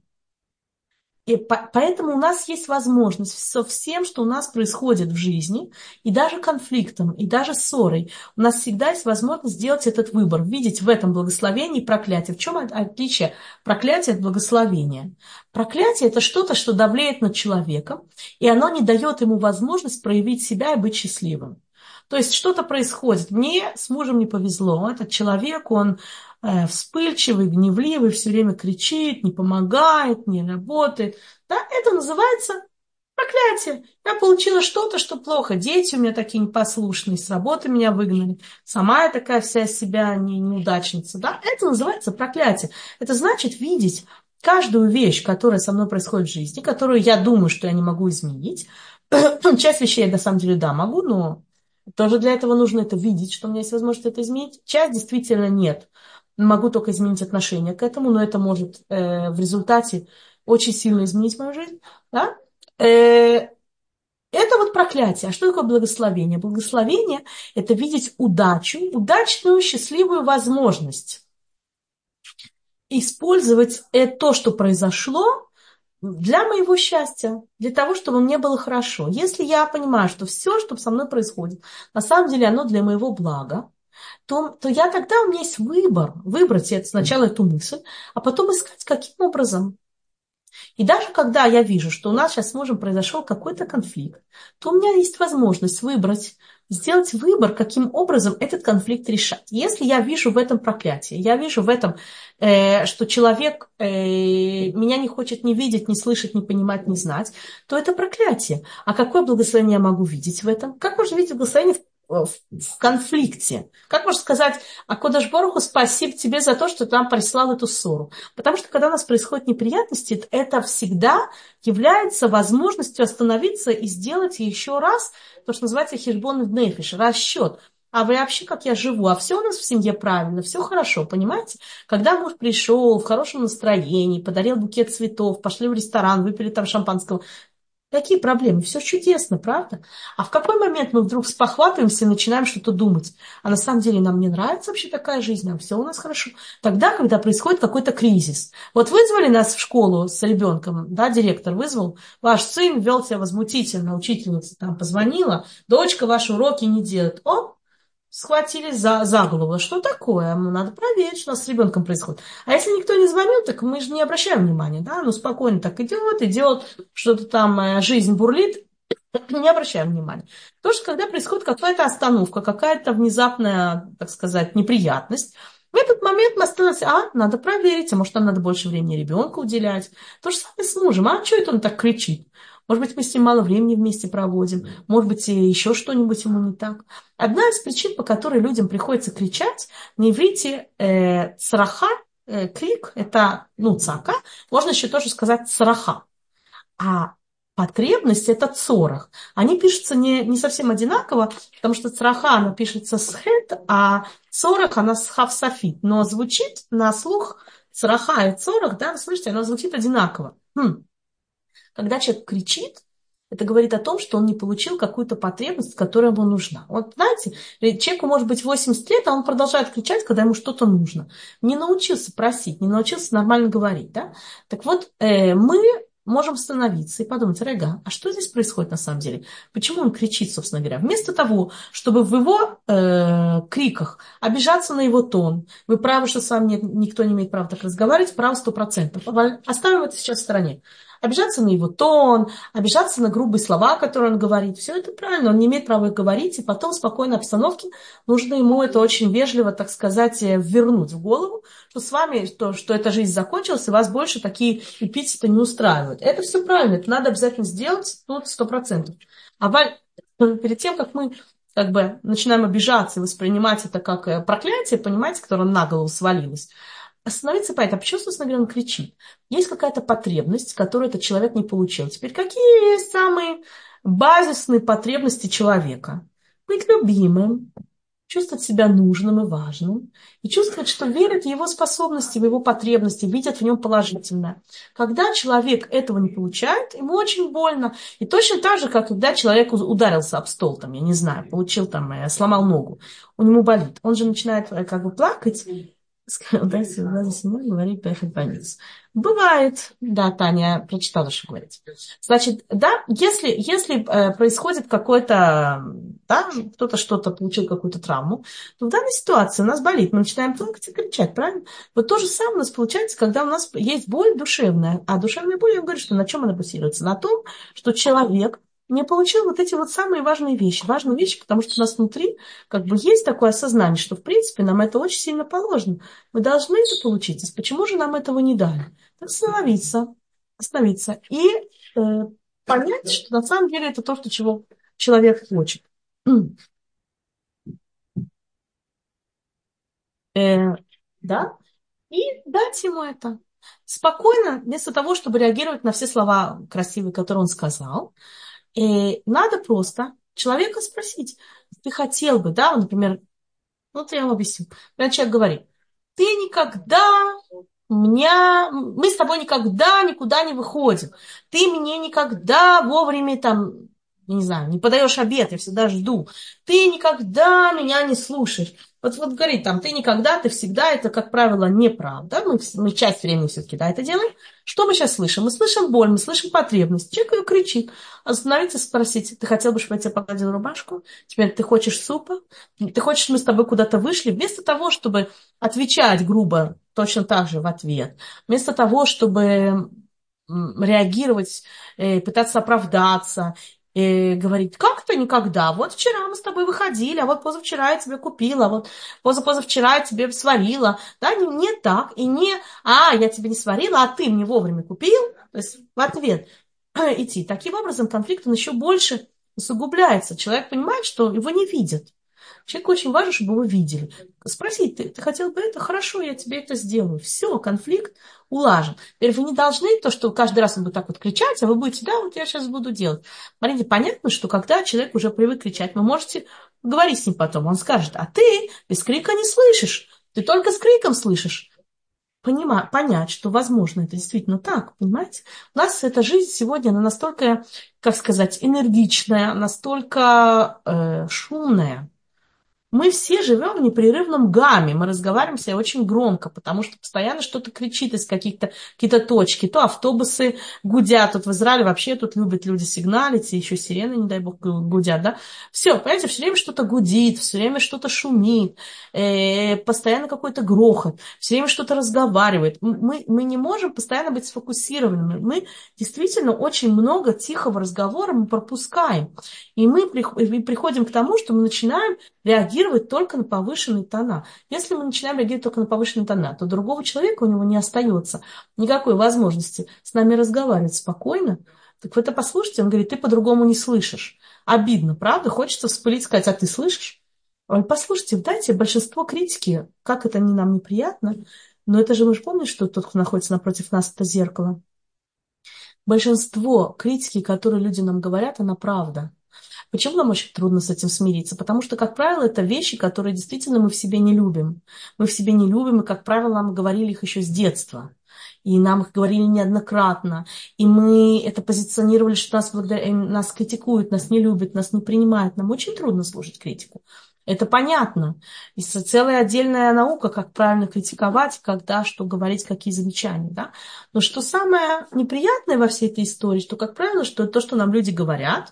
A: И поэтому у нас есть возможность со всем, что у нас происходит в жизни, и даже конфликтом, и даже ссорой, у нас всегда есть возможность сделать этот выбор, видеть в этом благословении проклятие. В чем отличие проклятия от благословения? Проклятие – это что-то, что давлеет над человеком, и оно не дает ему возможность проявить себя и быть счастливым. То есть что-то происходит. Мне с мужем не повезло. Этот человек, он э, вспыльчивый, гневливый, все время кричит, не помогает, не работает. Да, это называется проклятие. Я получила что-то, что плохо. Дети у меня такие непослушные, с работы меня выгнали. Сама я такая вся из себя не, неудачница. Да? Это называется проклятие. Это значит видеть каждую вещь, которая со мной происходит в жизни, которую я думаю, что я не могу изменить. Часть вещей я на самом деле, да, могу, но Тоже для этого нужно это видеть, что у меня есть возможность это изменить. Часть действительно нет. Могу только изменить отношение к этому, но это может э, в результате очень сильно изменить мою жизнь. Да? Э, это вот проклятие. А что такое благословение? Благословение – это видеть удачу, удачную, счастливую возможность. Использовать это, то, что произошло, для моего счастья, для того, чтобы мне было хорошо. Если я понимаю, что все, что со мной происходит, на самом деле оно для моего блага, то, то я тогда, у меня есть выбор. Выбрать это, сначала эту мысль, а потом искать, каким образом. И даже когда я вижу, что у нас сейчас с мужем произошел какой-то конфликт, то у меня есть возможность выбрать, сделать выбор, каким образом этот конфликт решать. Если я вижу в этом проклятие, я вижу в этом, э, что человек э, меня не хочет ни видеть, ни слышать, ни понимать, ни знать, то это проклятие. А какое благословение я могу видеть в этом? Как можно видеть благословение в в в конфликте? Как можно сказать, Акодаш Боруху, спасибо тебе за то, что ты нам прислал эту ссору? Потому что когда у нас происходят неприятности, это всегда является возможностью остановиться и сделать еще раз то, что называется хешбон нефиш, расчет. А вообще, как я живу? А все у нас в семье правильно, все хорошо, понимаете? Когда муж пришел в хорошем настроении, подарил букет цветов, пошли в ресторан, выпили там шампанского, какие проблемы? Все чудесно, правда? А в какой момент мы вдруг спохватываемся и начинаем что-то думать? А на самом деле нам не нравится вообще такая жизнь, а все у нас хорошо. Тогда, когда происходит какой-то кризис. Вот вызвали нас в школу с ребенком, да, директор вызвал, ваш сын вел себя возмутительно, учительница там позвонила, дочка ваши уроки не делает. О, схватились за, за голову. Что такое? Ну, надо проверить, что у нас с ребенком происходит. А если никто не звонил, так мы же не обращаем внимания, да? Ну, спокойно так идет, идет, что-то там, э, жизнь бурлит, не обращаем внимания. Потому что когда происходит какая-то остановка, какая-то внезапная, так сказать, неприятность, в этот момент мы остановимся, а, надо проверить, а может, нам надо больше времени ребенку уделять. То же самое с мужем, а что это он так кричит? Может быть, мы с ним мало времени вместе проводим, может быть, и еще что-нибудь ему не так. Одна из причин, по которой людям приходится кричать, на иврите э, цраха, э, крик, это, ну, цака, можно еще тоже сказать цраха. А потребность – это цорах. Они пишутся не, не совсем одинаково, потому что цраха, она пишется с хет, а цорах, она с хавсафит. Но звучит на слух цраха и цорах, да, вы слышите, она звучит одинаково. Хм. Когда человек кричит, это говорит о том, что он не получил какую-то потребность, которая ему нужна. Вот знаете, человеку может быть восемьдесят лет, а он продолжает кричать, когда ему что-то нужно. Не научился просить, не научился нормально говорить. Да? Так вот, э, мы можем остановиться и подумать, Рега, а что здесь происходит на самом деле? Почему он кричит, собственно говоря? Вместо того, чтобы в его э, криках обижаться на его тон, вы правы, что с вами нет, никто не имеет права так разговаривать, право сто процентов. Оставим это сейчас в стороне. Обижаться на его тон, обижаться на грубые слова, которые он говорит. Все это правильно, он не имеет права их говорить, и потом в спокойной обстановке нужно ему это очень вежливо, так сказать, вернуть в голову, что с вами, что, что эта жизнь закончилась, и вас больше такие эпитеты не устраивают. Это все правильно, это надо обязательно сделать, тут сто процентов. А перед тем, как мы как бы начинаем обижаться и воспринимать это как проклятие, понимаете, которое на голову свалилось, остановиться по этому. Почему, собственно говоря, он кричит? Есть какая-то потребность, которую этот человек не получил. Теперь, какие есть самые базисные потребности человека? Быть любимым, чувствовать себя нужным и важным, и чувствовать, что верят в его способности, в его потребности, видят в нем положительное. Когда человек этого не получает, ему очень больно. И точно так же, как когда человек ударился об стол, там, я не знаю, получил там, сломал ногу, у него болит. Он же начинает как бы плакать. Да, всегда за семью говорить, поехать в больницу. Бывает, да, Таня прочитала, что говорить. Значит, да, если, если э, происходит какой-то, да, кто-то что-то получил, какую-то травму, то в данной ситуации у нас болит, мы начинаем плакать и кричать, правильно? Вот то же самое у нас получается, когда у нас есть боль душевная. А душевная боль, я говорю, что на чем она базируется? На том, что человек не получил вот эти вот самые важные вещи. Важные вещи, потому что у нас внутри как бы есть такое осознание, что в принципе нам это очень сильно положено. Мы должны это получить. А почему же нам этого не дали? Так остановиться, остановиться и э, понять, что на самом деле это то, что чего человек хочет. Э, да? И дать ему это. Спокойно, вместо того, чтобы реагировать на все слова красивые, которые он сказал, и надо просто человека спросить, ты хотел бы, да, вот, например, ну, вот я вам объясню. Когда человек говорит, ты никогда меня, мы с тобой никогда никуда не выходим. Ты мне никогда вовремя там, я не знаю, не подаешь обед, я всегда жду. Ты никогда меня не слушаешь. Вот, вот говорит там, ты никогда, ты всегда, это, как правило, неправда. Мы, мы часть времени все-таки, да, это делаем. Что мы сейчас слышим? Мы слышим боль, мы слышим потребность. Человек ее кричит. Остановиться, спросить, ты хотел бы, чтобы я тебе погладил рубашку? Теперь ты хочешь супа? Ты хочешь, чтобы мы с тобой куда-то вышли? Вместо того, чтобы отвечать грубо, точно так же в ответ, вместо того, чтобы реагировать, э, пытаться оправдаться, э, говорить, как то никогда? Вот вчера мы с тобой выходили, а вот позавчера я тебе купила, а вот позапозавчера я тебе сварила. Да, не, не так, и не, а, я тебе не сварила, а ты мне вовремя купил. То есть в ответ идти. Таким образом конфликт он еще больше усугубляется. Человек понимает, что его не видят. Человеку очень важно, чтобы его видели. Спросить, ты, ты хотел бы это? Хорошо, я тебе это сделаю. Все, конфликт улажен. Теперь вы не должны то, что каждый раз он будет так вот кричать, а вы будете, да, вот я сейчас буду делать. Смотрите, понятно, что когда человек уже привык кричать, вы можете говорить с ним потом. Он скажет, а ты без крика не слышишь. Ты только с криком слышишь. Понима, понять, что возможно это действительно так, понимаете? У нас эта жизнь сегодня, она настолько, как сказать, энергичная, настолько э, шумная. Мы все живем в непрерывном гамме, мы разговариваем все очень громко, потому что постоянно что-то кричит из каких-то какие-то точки. То автобусы гудят, тут в Израиле вообще тут любят люди сигналить, и еще сирены, не дай бог, гудят, да. Все, понимаете, все время что-то гудит, все время что-то шумит, э, постоянно какой-то грохот, все время что-то разговаривает. Мы, мы не можем постоянно быть сфокусированными. Мы действительно очень много тихого разговора мы пропускаем. И мы приходим к тому, что мы начинаем реагировать только на повышенные тона. Если мы начинаем реагировать только на повышенные тона, то другого человека у него не остается никакой возможности с нами разговаривать спокойно. Так вы это послушайте, он говорит, ты по-другому не слышишь. Обидно, правда? Хочется вспылить, сказать, а ты слышишь? Ой, послушайте, дайте большинство критики, как это не нам неприятно, но это же вы же помните, что тот, кто находится напротив нас, это зеркало. Большинство критики, которые люди нам говорят, она правда. Почему нам очень трудно с этим смириться? Потому что, как правило, это вещи, которые действительно мы в себе не любим. Мы в себе не любим, и, как правило, нам говорили их еще с детства. И нам их говорили неоднократно. И мы это позиционировали, что нас, благодаря, нас критикуют, нас не любят, нас не принимают. Нам очень трудно слушать критику. Это понятно. И целая отдельная наука, как правильно критиковать, когда, что говорить, какие замечания. Да? Но что самое неприятное во всей этой истории, что, как правило, что то, что нам люди говорят,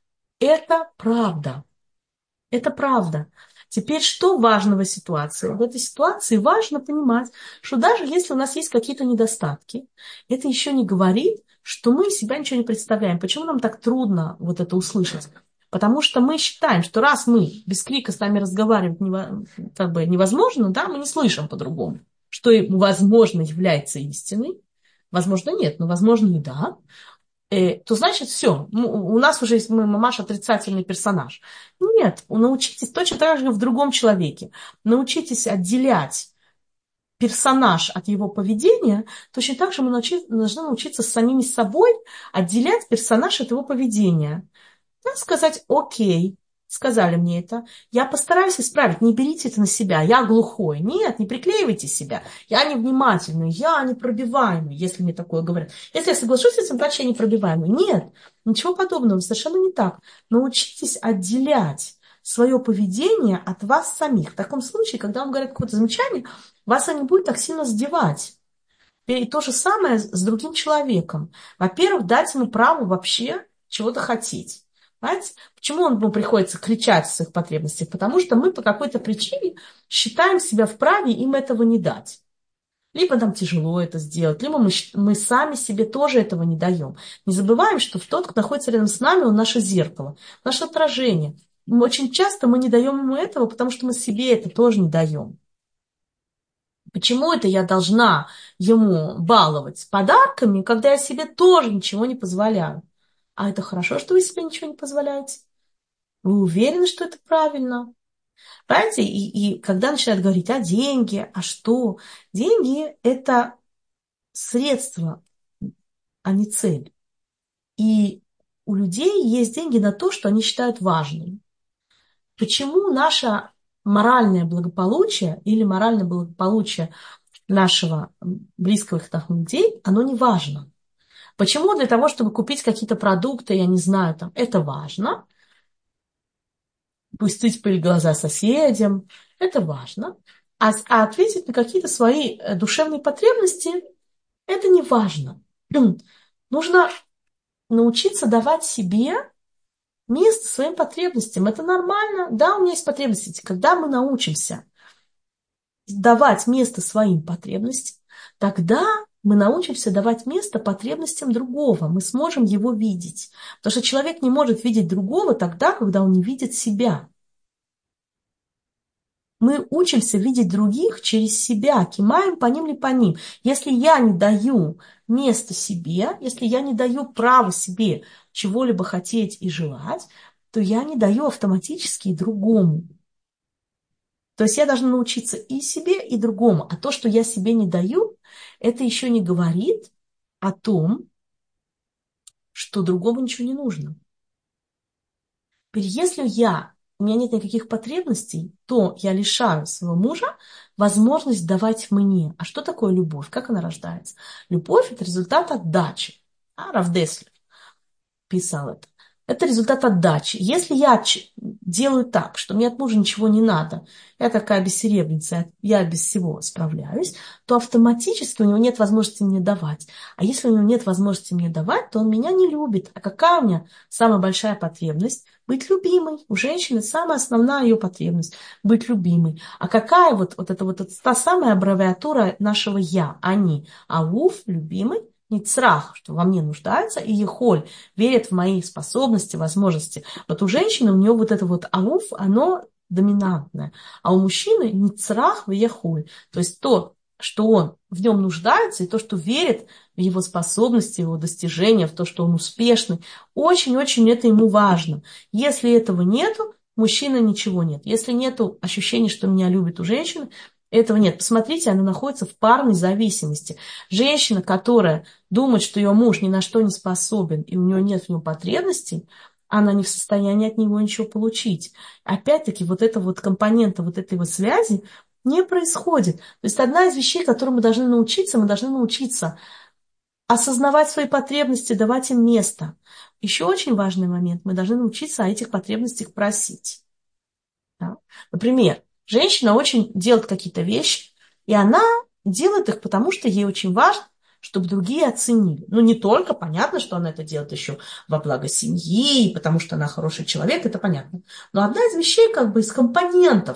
A: это правда. Это правда. Теперь, что важного в ситуации? В этой ситуации важно понимать, что даже если у нас есть какие-то недостатки, это еще не говорит, что мы из себя ничего не представляем. Почему нам так трудно вот это услышать? Потому что мы считаем, что раз мы без крика с нами разговаривать нево- как бы невозможно, да, мы не слышим по-другому, что, возможно, является истиной. Возможно, нет, но возможно и да. Э, то значит все, у нас уже есть мы, мамаш отрицательный персонаж. Нет, научитесь точно так же в другом человеке. Научитесь отделять персонаж от его поведения, точно так же мы научи, должны научиться с самими собой отделять персонаж от его поведения. Да, сказать окей. Сказали мне это. Я постараюсь исправить. Не берите это на себя. Я глухой. Нет, не приклеивайте себя. Я невнимательный. Я непробиваемый, если мне такое говорят. Если я соглашусь с этим, значит, я непробиваемый. Нет, ничего подобного. Совершенно не так. Научитесь отделять свое поведение от вас самих. В таком случае, когда вам говорят какое-то замечание, вас оно не будет так сильно сдевать. И то же самое с другим человеком. Во-первых, дать ему право вообще чего-то хотеть. Понимаете? Почему ему приходится кричать в своих потребностях? Потому что мы по какой-то причине считаем себя вправе им этого не дать. Либо нам тяжело это сделать, либо мы, мы сами себе тоже этого не даем. Не забываем, что тот, кто находится рядом с нами, он наше зеркало, наше отражение. Мы очень часто мы не даем ему этого, потому что мы себе это тоже не даем. Почему это я должна ему баловать подарками, когда я себе тоже ничего не позволяю? А это хорошо, что вы себе ничего не позволяете? Вы уверены, что это правильно? Понимаете? И, и когда начинают говорить, а деньги, а что? Деньги– это средство, а не цель. И у людей есть деньги на то, что они считают важным. Почему наше моральное благополучие или моральное благополучие нашего близкого к нам людей, оно не важно? Почему для того, чтобы купить какие-то продукты, я не знаю, там, это важно, пустить пыль в глаза соседям, это важно, а, а ответить на какие-то свои э, душевные потребности, это не важно. Нужно научиться давать себе место своим потребностям. Это нормально. Да, у меня есть потребности. Когда мы научимся давать место своим потребностям, тогда мы научимся давать место потребностям другого. Мы сможем его видеть. Потому что человек не может видеть другого тогда, когда он не видит себя. Мы учимся видеть других через себя, кимаем по ним ли по ним. Если я не даю место себе, если я не даю права себе чего-либо хотеть и желать, то я не даю автоматически и другому. То есть я должна научиться и себе, и другому. А то, что я себе не даю, это еще не говорит о том, что другому ничего не нужно. Теперь, если я, у меня нет никаких потребностей, то я лишаю своего мужа возможность давать мне. А что такое любовь? Как она рождается? Любовь – это результат отдачи. А, Рав Деслер писал это. Это результат отдачи. Если я делаю так, что мне от мужа ничего не надо, я такая бессеребреница, я без всего справляюсь, то автоматически у него нет возможности мне давать. А если у него нет возможности мне давать, то он меня не любит. А какая у меня самая большая потребность? Быть любимой. У женщины самая основная ее потребность – быть любимой. А какая вот, вот эта вот та самая аббревиатура нашего «я», «они», «ауф», «любимый», Ницрах, что во мне нуждается, и Ехоль верит в мои способности, возможности. Вот у женщины, у нее вот это вот ауф, оно доминантное. А у мужчины Ницрах в Ехоль. То есть то, что он в нем нуждается, и то, что верит в его способности, в его достижения, в то, что он успешный. Очень-очень это ему важно. Если этого нету, мужчина ничего нет. Если нету ощущения, что меня любит у женщины, этого нет. Посмотрите, она находится в парной зависимости. Женщина, которая думает, что ее муж ни на что не способен, и у нее нет в нем потребностей, она не в состоянии от него ничего получить. Опять-таки, вот эта вот компонента вот этой вот связи не происходит. То есть одна из вещей, которой мы должны научиться, мы должны научиться осознавать свои потребности, давать им место. Еще очень важный момент, мы должны научиться о этих потребностях просить. Да? Например, женщина очень делает какие-то вещи, и она делает их, потому что ей очень важно, чтобы другие оценили. Ну, не только, понятно, что она это делает еще во благо семьи, потому что она хороший человек, это понятно. Но одна из вещей, как бы из компонентов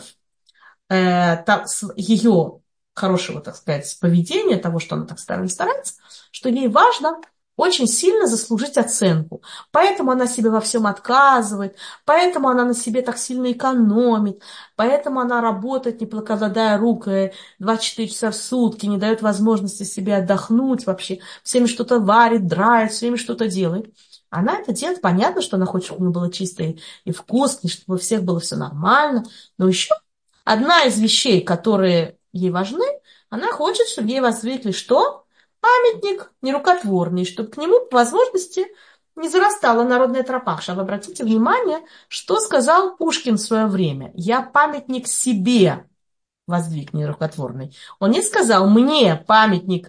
A: э, та, ее хорошего, так сказать, поведения, того, что она так старается, старается, что ей важно очень сильно заслужить оценку. Поэтому она себе во всем отказывает, поэтому она на себе так сильно экономит, поэтому она работает, не покладая рук, двадцать четыре часа в сутки, не дает возможности себе отдохнуть вообще, всеми что-то варит, драет, всеми что-то делает. Она это делает, понятно, что она хочет, чтобы у нее было чисто и, и вкусно, чтобы у всех было все нормально, но еще одна из вещей, которые ей важны, она хочет, чтобы ей возвели что? Памятник нерукотворный, чтобы к нему по возможности не зарастала народная тропа. Вы обратите внимание, что сказал Пушкин в свое время. Я памятник себе воздвиг нерукотворный. Он не сказал мне памятник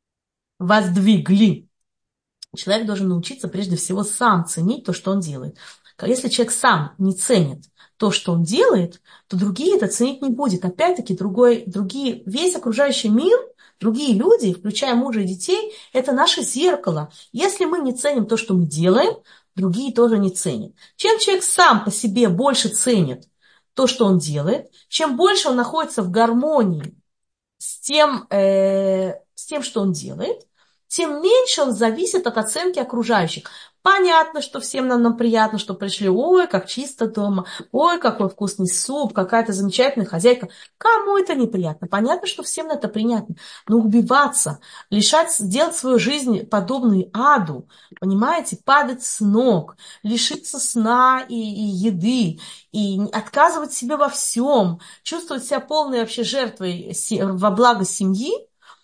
A: воздвигли. Человек должен научиться прежде всего сам ценить то, что он делает. Если человек сам не ценит то, что он делает, то другие это ценить не будут. Опять-таки, другой, другие, весь окружающий мир, другие люди, включая мужа и детей, это наше зеркало. Если мы не ценим то, что мы делаем, другие тоже не ценят. Чем человек сам по себе больше ценит то, что он делает, чем больше он находится в гармонии с тем, э, с тем, что он делает, тем меньше он зависит от оценки окружающих. Понятно, что всем нам, нам приятно, что пришли, ой, как чисто дома, ой, какой вкусный суп, какая-то замечательная хозяйка. Кому это неприятно? Понятно, что всем это приятно. Но убиваться, лишать, делать свою жизнь подобной аду, понимаете, падать с ног, лишиться сна и, и еды, и отказывать себе во всем, чувствовать себя полной вообще жертвой во благо семьи,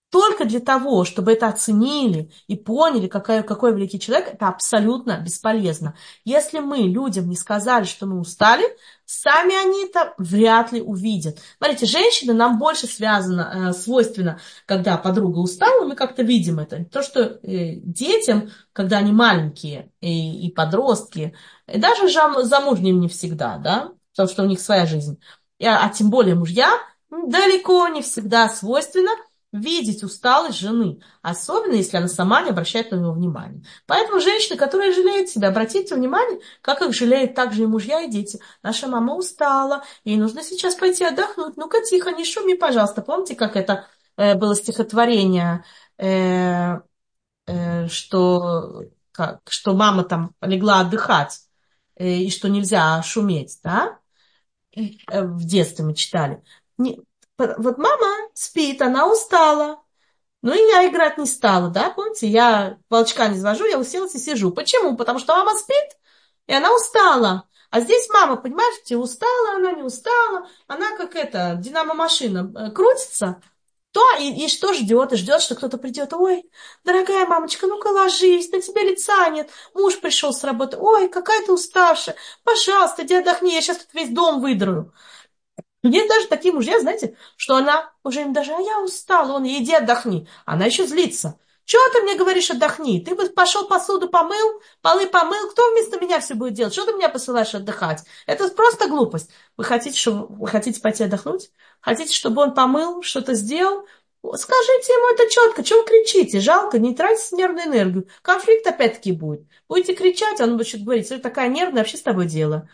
A: только для того, чтобы это оценили и поняли, какой, какой великий человек, это абсолютно бесполезно. Если мы людям не сказали, что мы устали, сами они это вряд ли увидят. Смотрите, женщины нам больше связано, э, свойственно, когда подруга устала, мы как-то видим это. То, что э, детям, когда они маленькие и, и подростки, и даже жам, замужним не всегда, да, потому что у них своя жизнь, а, а тем более мужья, далеко не всегда свойственно видеть усталость жены, особенно если она сама не обращает на него внимания. Поэтому женщины, которые жалеют себя, обратите внимание, как их жалеют также и мужья, и дети. Наша мама устала, ей нужно сейчас пойти отдохнуть. Ну-ка, тихо, не шуми, пожалуйста. Помните, как это э, было стихотворение, э, э, что, как, что мама там легла отдыхать, э, и что нельзя шуметь, да? Э, в детстве мы читали. Не, вот мама спит, она устала. Ну и я играть не стала, да, помните, я волчка не завожу, я уселась и сижу. Почему? Потому что мама спит, и она устала. А здесь мама, понимаете, устала, она не устала, она как эта динамо-машина э, крутится, то и, и что ждет? И ждет, что кто-то придет. Ой, дорогая мамочка, ну-ка ложись, на тебе лица нет. Муж пришел с работы. Ой, какая ты уставшая. Пожалуйста, иди отдохни, я сейчас тут весь дом выдраю. Есть даже такие мужья, знаете, что она уже им даже, а я устала, он, иди отдохни. Она еще злится. Чего ты мне говоришь, отдохни? Ты бы пошел посуду помыл, полы помыл, кто вместо меня все будет делать? Что ты меня посылаешь отдыхать? Это просто глупость. Вы хотите, чтобы, вы хотите пойти отдохнуть? Хотите, чтобы он помыл, что-то сделал? Скажите ему это четко. Чего вы кричите? Жалко, не тратите нервную энергию. Конфликт опять-таки будет. Будете кричать, он будет что-то говорить. Ты такая нервная, вообще с тобой дело.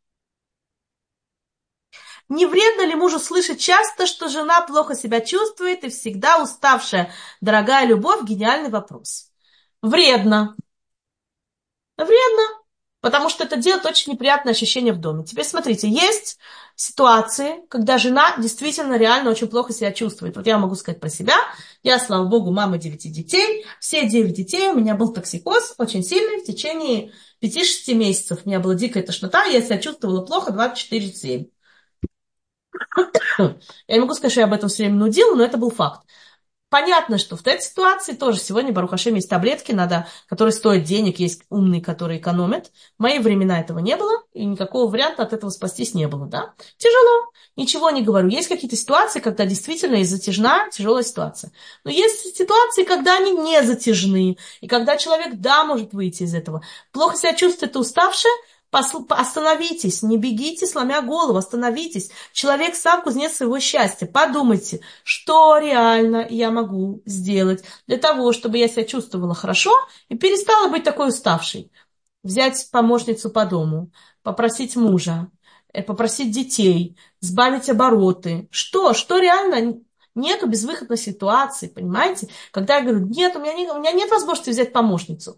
A: Не вредно ли мужу слышать часто, что жена плохо себя чувствует и всегда уставшая? Дорогая любовь, гениальный вопрос. Вредно. Вредно. Потому что это делает очень неприятное ощущение в доме. Теперь смотрите, есть ситуации, когда жена действительно реально очень плохо себя чувствует. Вот я могу сказать про себя. Я, слава богу, мама девяти детей. Все девять детей. У меня был токсикоз очень сильный в течение пяти-шести месяцев. У меня была дикая тошнота. Я себя чувствовала плохо двадцать четыре семь. Я не могу сказать, что я об этом все время нудила, но это был факт. Понятно, что в этой ситуации тоже сегодня, Барух Ашем, есть таблетки, надо, которые стоят денег, есть умные, которые экономят. В мои времена этого не было, и никакого варианта от этого спастись не было, да. Тяжело, ничего не говорю. Есть какие-то ситуации, когда действительно есть затяжная, тяжелая ситуация. Но есть ситуации, когда они не затяжные, и когда человек, да, может выйти из этого. Плохо себя чувствует и уставший, остановитесь, не бегите, сломя голову, остановитесь. Человек сам кузнец своего счастья. Подумайте, что реально я могу сделать для того, чтобы я себя чувствовала хорошо и перестала быть такой уставшей. Взять помощницу по дому, попросить мужа, попросить детей, сбавить обороты. Что? Что реально? Нету безвыходной ситуации, понимаете? Когда я говорю, нет, у меня, не, у меня нет возможности взять помощницу.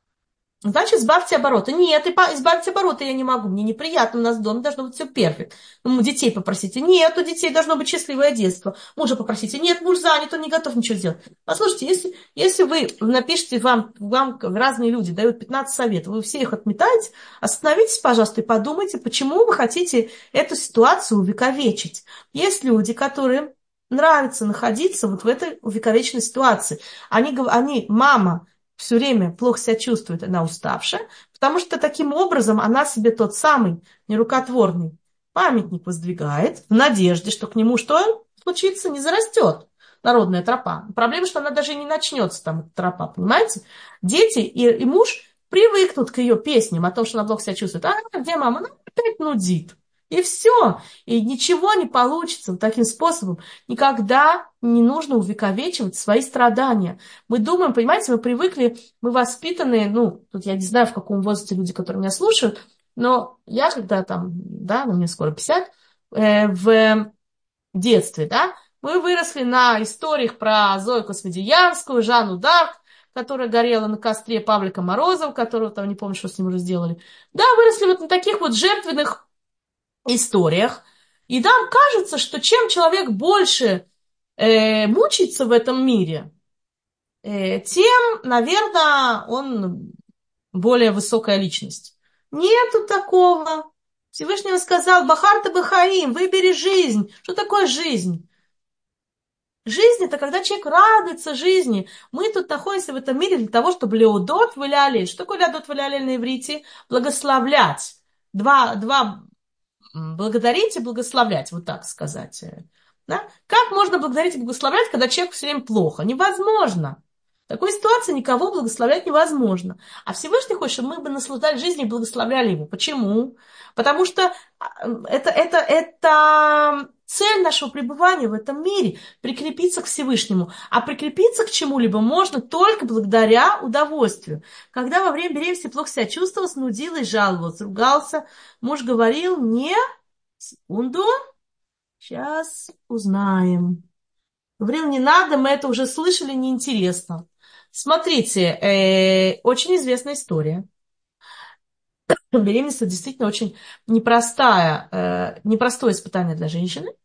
A: Значит, сбавьте обороты. Нет, избавьте обороты я не могу. Мне неприятно, у нас в доме должно быть все перфект. Ну, детей попросите. Нет, у детей должно быть счастливое детство. Мужа попросите. Нет, муж занят, он не готов ничего сделать. Послушайте, если, если вы напишите, вам, вам разные люди дают пятнадцать советов, вы все их отметаете, остановитесь, пожалуйста, и подумайте, почему вы хотите эту ситуацию увековечить. Есть люди, которые нравится находиться вот в этой увековеченной ситуации. Они, они мама, все время плохо себя чувствует, она уставшая, потому что таким образом она себе тот самый нерукотворный памятник воздвигает в надежде, что к нему что случится, не зарастет народная тропа. Проблема, что она даже не начнется там, эта тропа, понимаете? Дети и, и муж привыкнут к ее песням о том, что она плохо себя чувствует. А где мама? Она опять нудит. И все. И ничего не получится вот таким способом. Никогда не нужно увековечивать свои страдания. Мы думаем, понимаете, мы привыкли, мы воспитаны, ну, тут я не знаю, в каком возрасте люди, которые меня слушают, но я когда там, да, ну, мне скоро пятьдесят, э, в детстве, да, мы выросли на историях про Зою Космодемьянскую, Жанну Дарк, которая горела на костре Павлика Морозова, которого там, не помню, что с ним уже сделали. Да, выросли вот на таких вот жертвенных историях. И нам кажется, что чем человек больше э, мучается в этом мире, э, тем, наверное, он более высокая личность. Нету такого. Всевышний сказал, Бахарта Бахаим, выбери жизнь. Что такое жизнь? Жизнь — это когда человек радуется жизни. Мы тут находимся в этом мире для того, чтобы леудот валялель. Что такое леудот валялель на иврите? Благословлять. Два, два м, благодарить и благословлять, вот так сказать. Да? Как можно благодарить и благословлять, когда человеку все время плохо? Невозможно. В такой ситуации никого благословлять невозможно. А Всевышний хочет, чтобы мы бы наслаждали жизнью и благословляли его. Почему? Потому что а, это, это, это цель нашего пребывания в этом мире — прикрепиться к Всевышнему. А прикрепиться к чему-либо можно только благодаря удовольствию. Когда во время беременности плохо себя чувствовал, снудилась, жаловался, ругался, муж говорил: не, секунду, сейчас узнаем. Говорил: не надо, мы это уже слышали, неинтересно. Смотрите, э, очень известная история. Беременность — это действительно очень непростая, э, непростое испытание для женщины.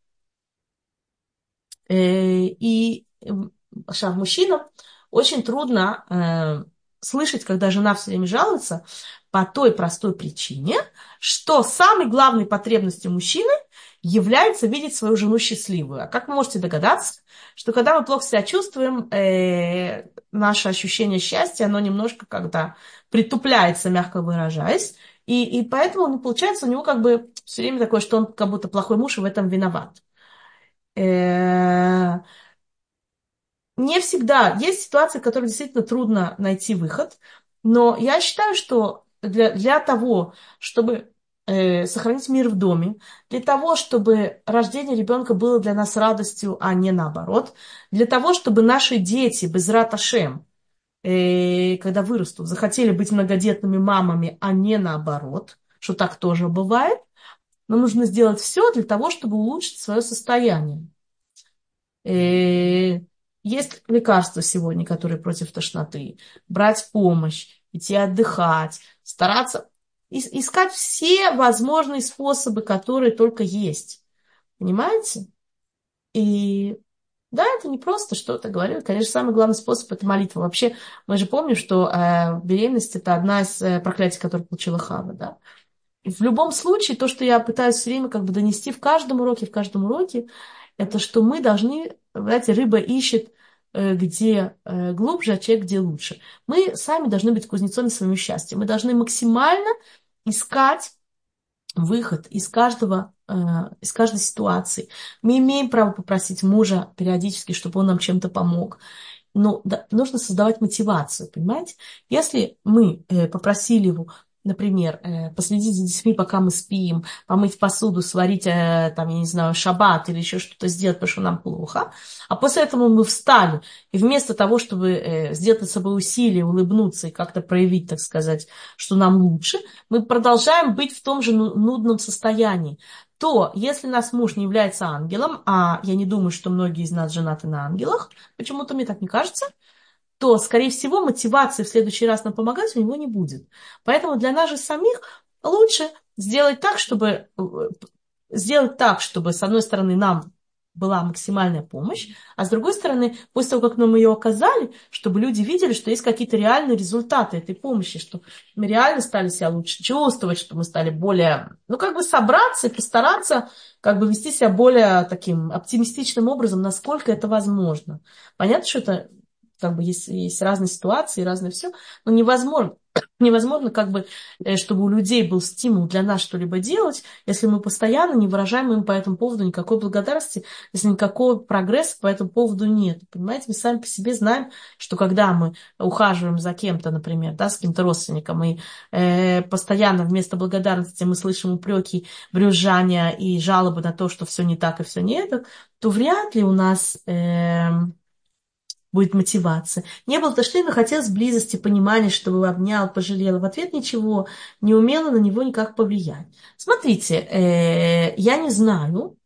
A: Э, и э, шаг мужчинам очень трудно э, слышать, когда жена все время жалуется, по той простой причине, что самой главной потребностью мужчины является видеть свою жену счастливую. А как вы можете догадаться, что когда мы плохо себя чувствуем, э, наше ощущение счастья, оно немножко когда притупляется, мягко выражаясь, и, и поэтому, ну, получается, у него как бы все время такое, что он как будто плохой муж и в этом виноват. Э, Не всегда. Есть ситуации, в которых действительно трудно найти выход, но я считаю, что для, для того, чтобы э, сохранить мир в доме, для того, чтобы рождение ребенка было для нас радостью, а не наоборот, для того, чтобы наши дети, безрат Ашем, э, когда вырастут, захотели быть многодетными мамами, а не наоборот, что так тоже бывает, нам нужно сделать все для того, чтобы улучшить свое состояние. Э, Есть лекарства сегодня, которые против тошноты. Брать помощь, идти отдыхать, стараться ис- искать все возможные способы, которые только есть. Понимаете? И да, это не просто что-то говорю. Конечно, самый главный способ — это молитва. Вообще, мы же помним, что э, беременность — это одна из э, проклятий, которые получила Хава, да? И в любом случае, то, что я пытаюсь все время как бы донести в каждом уроке, в каждом уроке, это что мы должны, знаете, рыба ищет э, где э, глубже, а человек где лучше. Мы сами должны быть кузнецами своего счастья. Мы должны максимально искать выход из каждого, э, из каждой ситуации. Мы имеем право попросить мужа периодически, чтобы он нам чем-то помог. Но да, нужно создавать мотивацию, понимаете? Если мы э, попросили его, например, э, последить за детьми, пока мы спим, помыть посуду, сварить, э, там, я не знаю, шаббат или еще что-то сделать, потому что нам плохо, а после этого мы встали, и вместо того, чтобы э, сделать над собой усилие, улыбнуться и как-то проявить, так сказать, что нам лучше, мы продолжаем быть в том же ну- нудном состоянии. То, если наш муж не является ангелом, а я не думаю, что многие из нас женаты на ангелах, почему-то мне так не кажется, то, скорее всего, мотивации в следующий раз нам помогать у него не будет. Поэтому для нас же самих лучше сделать так, чтобы, э, сделать так, чтобы, с одной стороны, нам была максимальная помощь, а с другой стороны, после того, как нам ее оказали, чтобы люди видели, что есть какие-то реальные результаты этой помощи, что мы реально стали себя лучше чувствовать, что мы стали более, ну, как бы собраться и постараться как бы вести себя более таким оптимистичным образом, насколько это возможно. Понятно, что это как бы есть, есть разные ситуации, разное все, но невозможно, невозможно как бы, э, чтобы у людей был стимул для нас что-либо делать, если мы постоянно не выражаем им по этому поводу никакой благодарности, если никакого прогресса по этому поводу нет. Понимаете, мы сами по себе знаем, что когда мы ухаживаем за кем-то, например, да, с каким-то родственником, и э, постоянно вместо благодарности мы слышим упреки, брюзжания и жалобы на то, что все не так и все не это, то вряд ли у нас э, будет мотивация. Не было дошли, но хотелось близости, понимания, чтобы обнял, пожалела. В ответ ничего, не умела на него никак повлиять. Смотрите, э, я не знаю,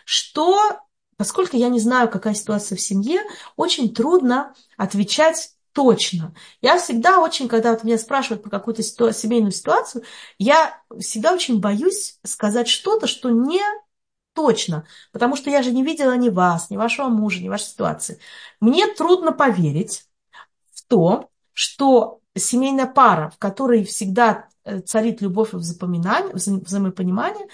A: что, поскольку я не знаю, какая ситуация в семье, очень трудно отвечать точно. Я всегда очень, когда вот меня спрашивают про какую-то ситу- семейную ситуацию, я всегда очень боюсь сказать что-то, что не точно, потому что я же не видела ни вас, ни вашего мужа, ни вашей ситуации. Мне трудно поверить в то, что семейная пара, в которой всегда э, царит любовь и взаимопонимание, вза- взаимопонимание,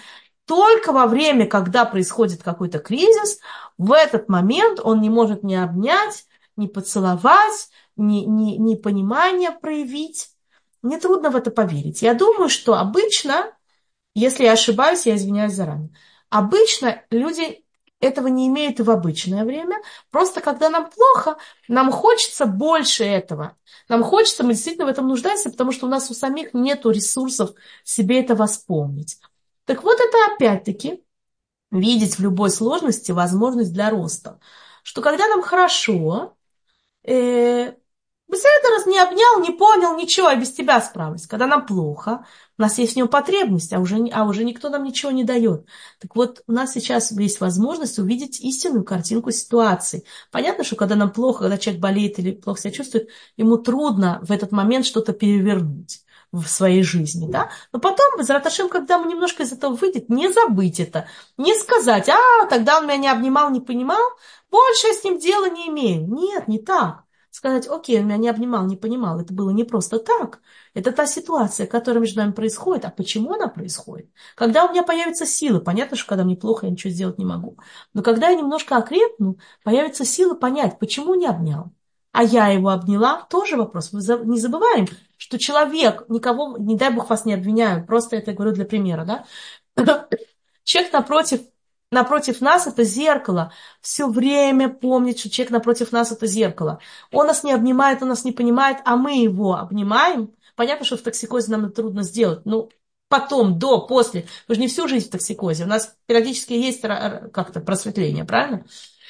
A: Только во время, когда происходит какой-то кризис, в этот момент он не может ни обнять, ни поцеловать, ни, ни, ни понимания проявить. Мне трудно в это поверить. Я думаю, что обычно, если я ошибаюсь, я извиняюсь заранее, обычно люди этого не имеют и в обычное время. Просто когда нам плохо, нам хочется больше этого. Нам хочется, мы действительно в этом нуждаемся, потому что у нас у самих нет ресурсов себе это восполнить. Так вот, это опять-таки видеть в любой сложности возможность для роста. Что когда нам хорошо, э, без этого раз не обнял, не понял, ничего, я без тебя справлюсь. Когда нам плохо, у нас есть в нем потребность, а уже, а уже никто нам ничего не дает. Так вот, у нас сейчас есть возможность увидеть истинную картинку ситуации. Понятно, что когда нам плохо, когда человек болеет или плохо себя чувствует, ему трудно в этот момент что-то перевернуть в своей жизни, да, но потом, без раташем, когда мы немножко из этого выйдет, не забыть это, не сказать, а, тогда он меня не обнимал, не понимал, больше я с ним дела не имею. Нет, не так. Сказать, окей, он меня не обнимал, не понимал, это было не просто так. Это та ситуация, которая между нами происходит. А почему она происходит? Когда у меня появятся силы, понятно, что когда мне плохо, я ничего сделать не могу. Но когда я немножко окрепну, появятся силы понять, почему не обнял. А я его обняла, тоже вопрос. Мы не забываем, что человек, никого, не дай бог вас не обвиняю, просто это говорю для примера, да? Человек напротив, напротив нас это зеркало. Все время помнит, что человек напротив нас это зеркало. Он нас не обнимает, он нас не понимает, а мы его обнимаем. Понятно, что в токсикозе нам это трудно сделать, но потом, до, после. Мы же не всю жизнь в токсикозе. У нас периодически есть как-то просветление, правильно?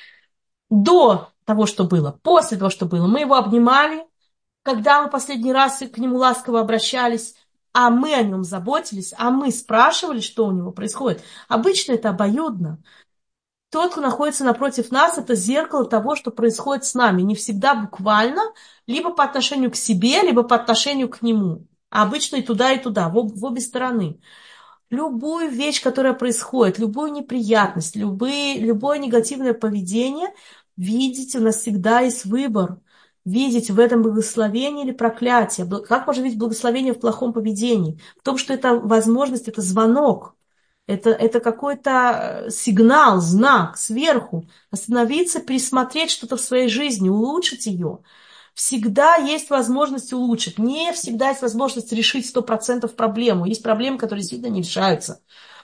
A: До того, что было, после того, что было, мы его обнимали, когда мы последний раз к нему ласково обращались, а мы о нем заботились, а мы спрашивали, что у него происходит. Обычно это обоюдно. Тот, кто находится напротив нас, это зеркало того, что происходит с нами. Не всегда буквально, либо по отношению к себе, либо по отношению к нему. А обычно и туда, и туда, в, в обе стороны. Любую вещь, которая происходит, любую неприятность, любые, любое негативное поведение, видите, у нас всегда есть выбор. Видеть в этом благословение или проклятие. Как можно видеть благословение в плохом поведении? В том, что это возможность, это звонок. Это, это какой-то сигнал, знак сверху. Остановиться, пересмотреть что-то в своей жизни, улучшить ее. Всегда есть возможность улучшить. Не всегда есть возможность решить сто процентов проблему. Есть проблемы, которые действительно не решаются.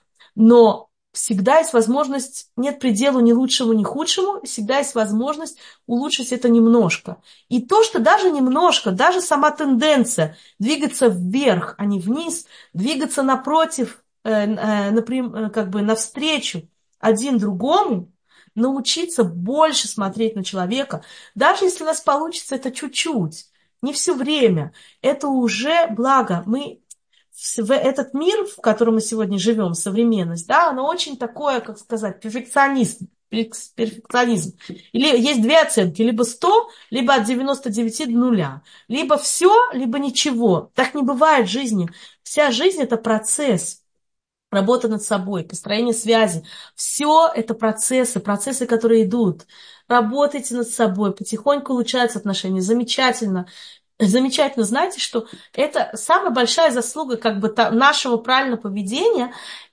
A: Но всегда есть возможность, нет предела ни лучшему, ни худшему, всегда есть возможность улучшить это немножко. И то, что даже немножко, даже сама тенденция двигаться вверх, а не вниз, двигаться напротив, э, э, напрям, как бы навстречу один другому, научиться больше смотреть на человека, даже если у нас получится это чуть-чуть, не все время, это уже благо. Мы в этот мир, в котором мы сегодня живем, современность, да, она очень такое, как сказать, перфекционизм. перфекционизм. Или есть две оценки, либо сто, либо от девяноста девяти до нуля. Либо все, либо ничего. Так не бывает в жизни. Вся жизнь это процесс. Работа над собой, построение связи. Все это процессы, процессы, которые идут. Работайте над собой, потихоньку улучшаются отношения. Замечательно. Замечательно, знаете, что это самая большая заслуга как бы нашего правильного поведения,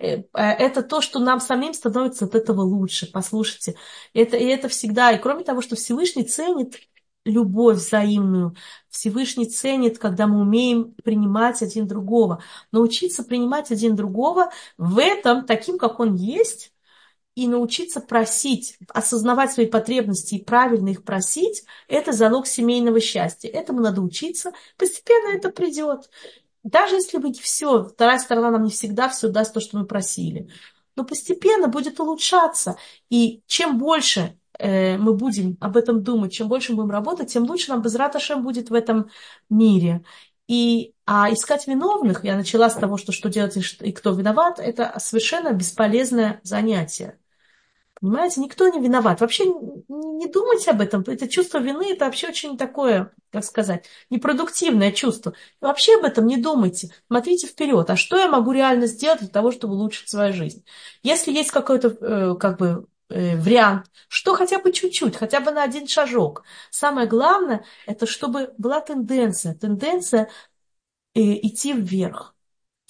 A: это то, что нам самим становится от этого лучше. Послушайте, это, и это всегда, и кроме того, что Всевышний ценит любовь взаимную, Всевышний ценит, когда мы умеем принимать один другого, научиться принимать один другого в этом, таким, как он есть, и научиться просить, осознавать свои потребности и правильно их просить, это залог семейного счастья. Этому надо учиться, постепенно это придет. Даже если бы не все, вторая сторона нам не всегда все даст то, что мы просили. Но постепенно будет улучшаться. И чем больше э, мы будем об этом думать, чем больше мы будем работать, тем лучше нам Безрат Ашем будет в этом мире. И, а искать виновных, я начала с того, что, что делать и, и кто виноват, это совершенно бесполезное занятие. Понимаете, никто не виноват. Вообще не, не думайте об этом. Это чувство вины, это вообще очень такое, как сказать, непродуктивное чувство. Вообще об этом не думайте. Смотрите вперед. А что я могу реально сделать для того, чтобы улучшить свою жизнь? Если есть какой-то э, как бы, э, вариант, что хотя бы чуть-чуть, хотя бы на один шажок. Самое главное, это чтобы была тенденция. Тенденция э, идти вверх.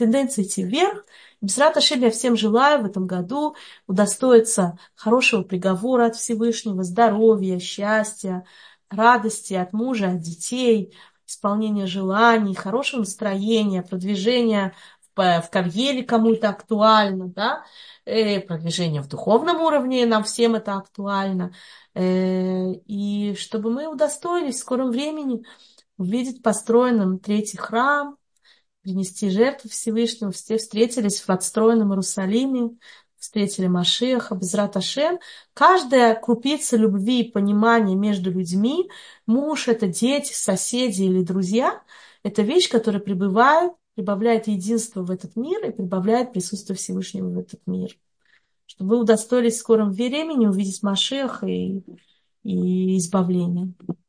A: тенденция идти вверх. Бисрат Ашем, я всем желаю в этом году удостоиться хорошего приговора от Всевышнего, здоровья, счастья, радости от мужа, от детей, исполнения желаний, хорошего настроения, продвижения в, в карьере, кому это актуально, да, э, продвижение в духовном уровне, нам всем это актуально, э, и чтобы мы удостоились в скором времени увидеть построенным третий храм, принести жертву Всевышнему, все встретились в отстроенном Иерусалиме, встретили Машиаха, Безрат Ашем. Каждая крупица любви и понимания между людьми, муж, это дети, соседи или друзья, это вещь, которая прибывает, прибавляет единство в этот мир и прибавляет присутствие Всевышнего в этот мир. Чтобы вы удостоились в скором времени увидеть Машиаха и, и избавление.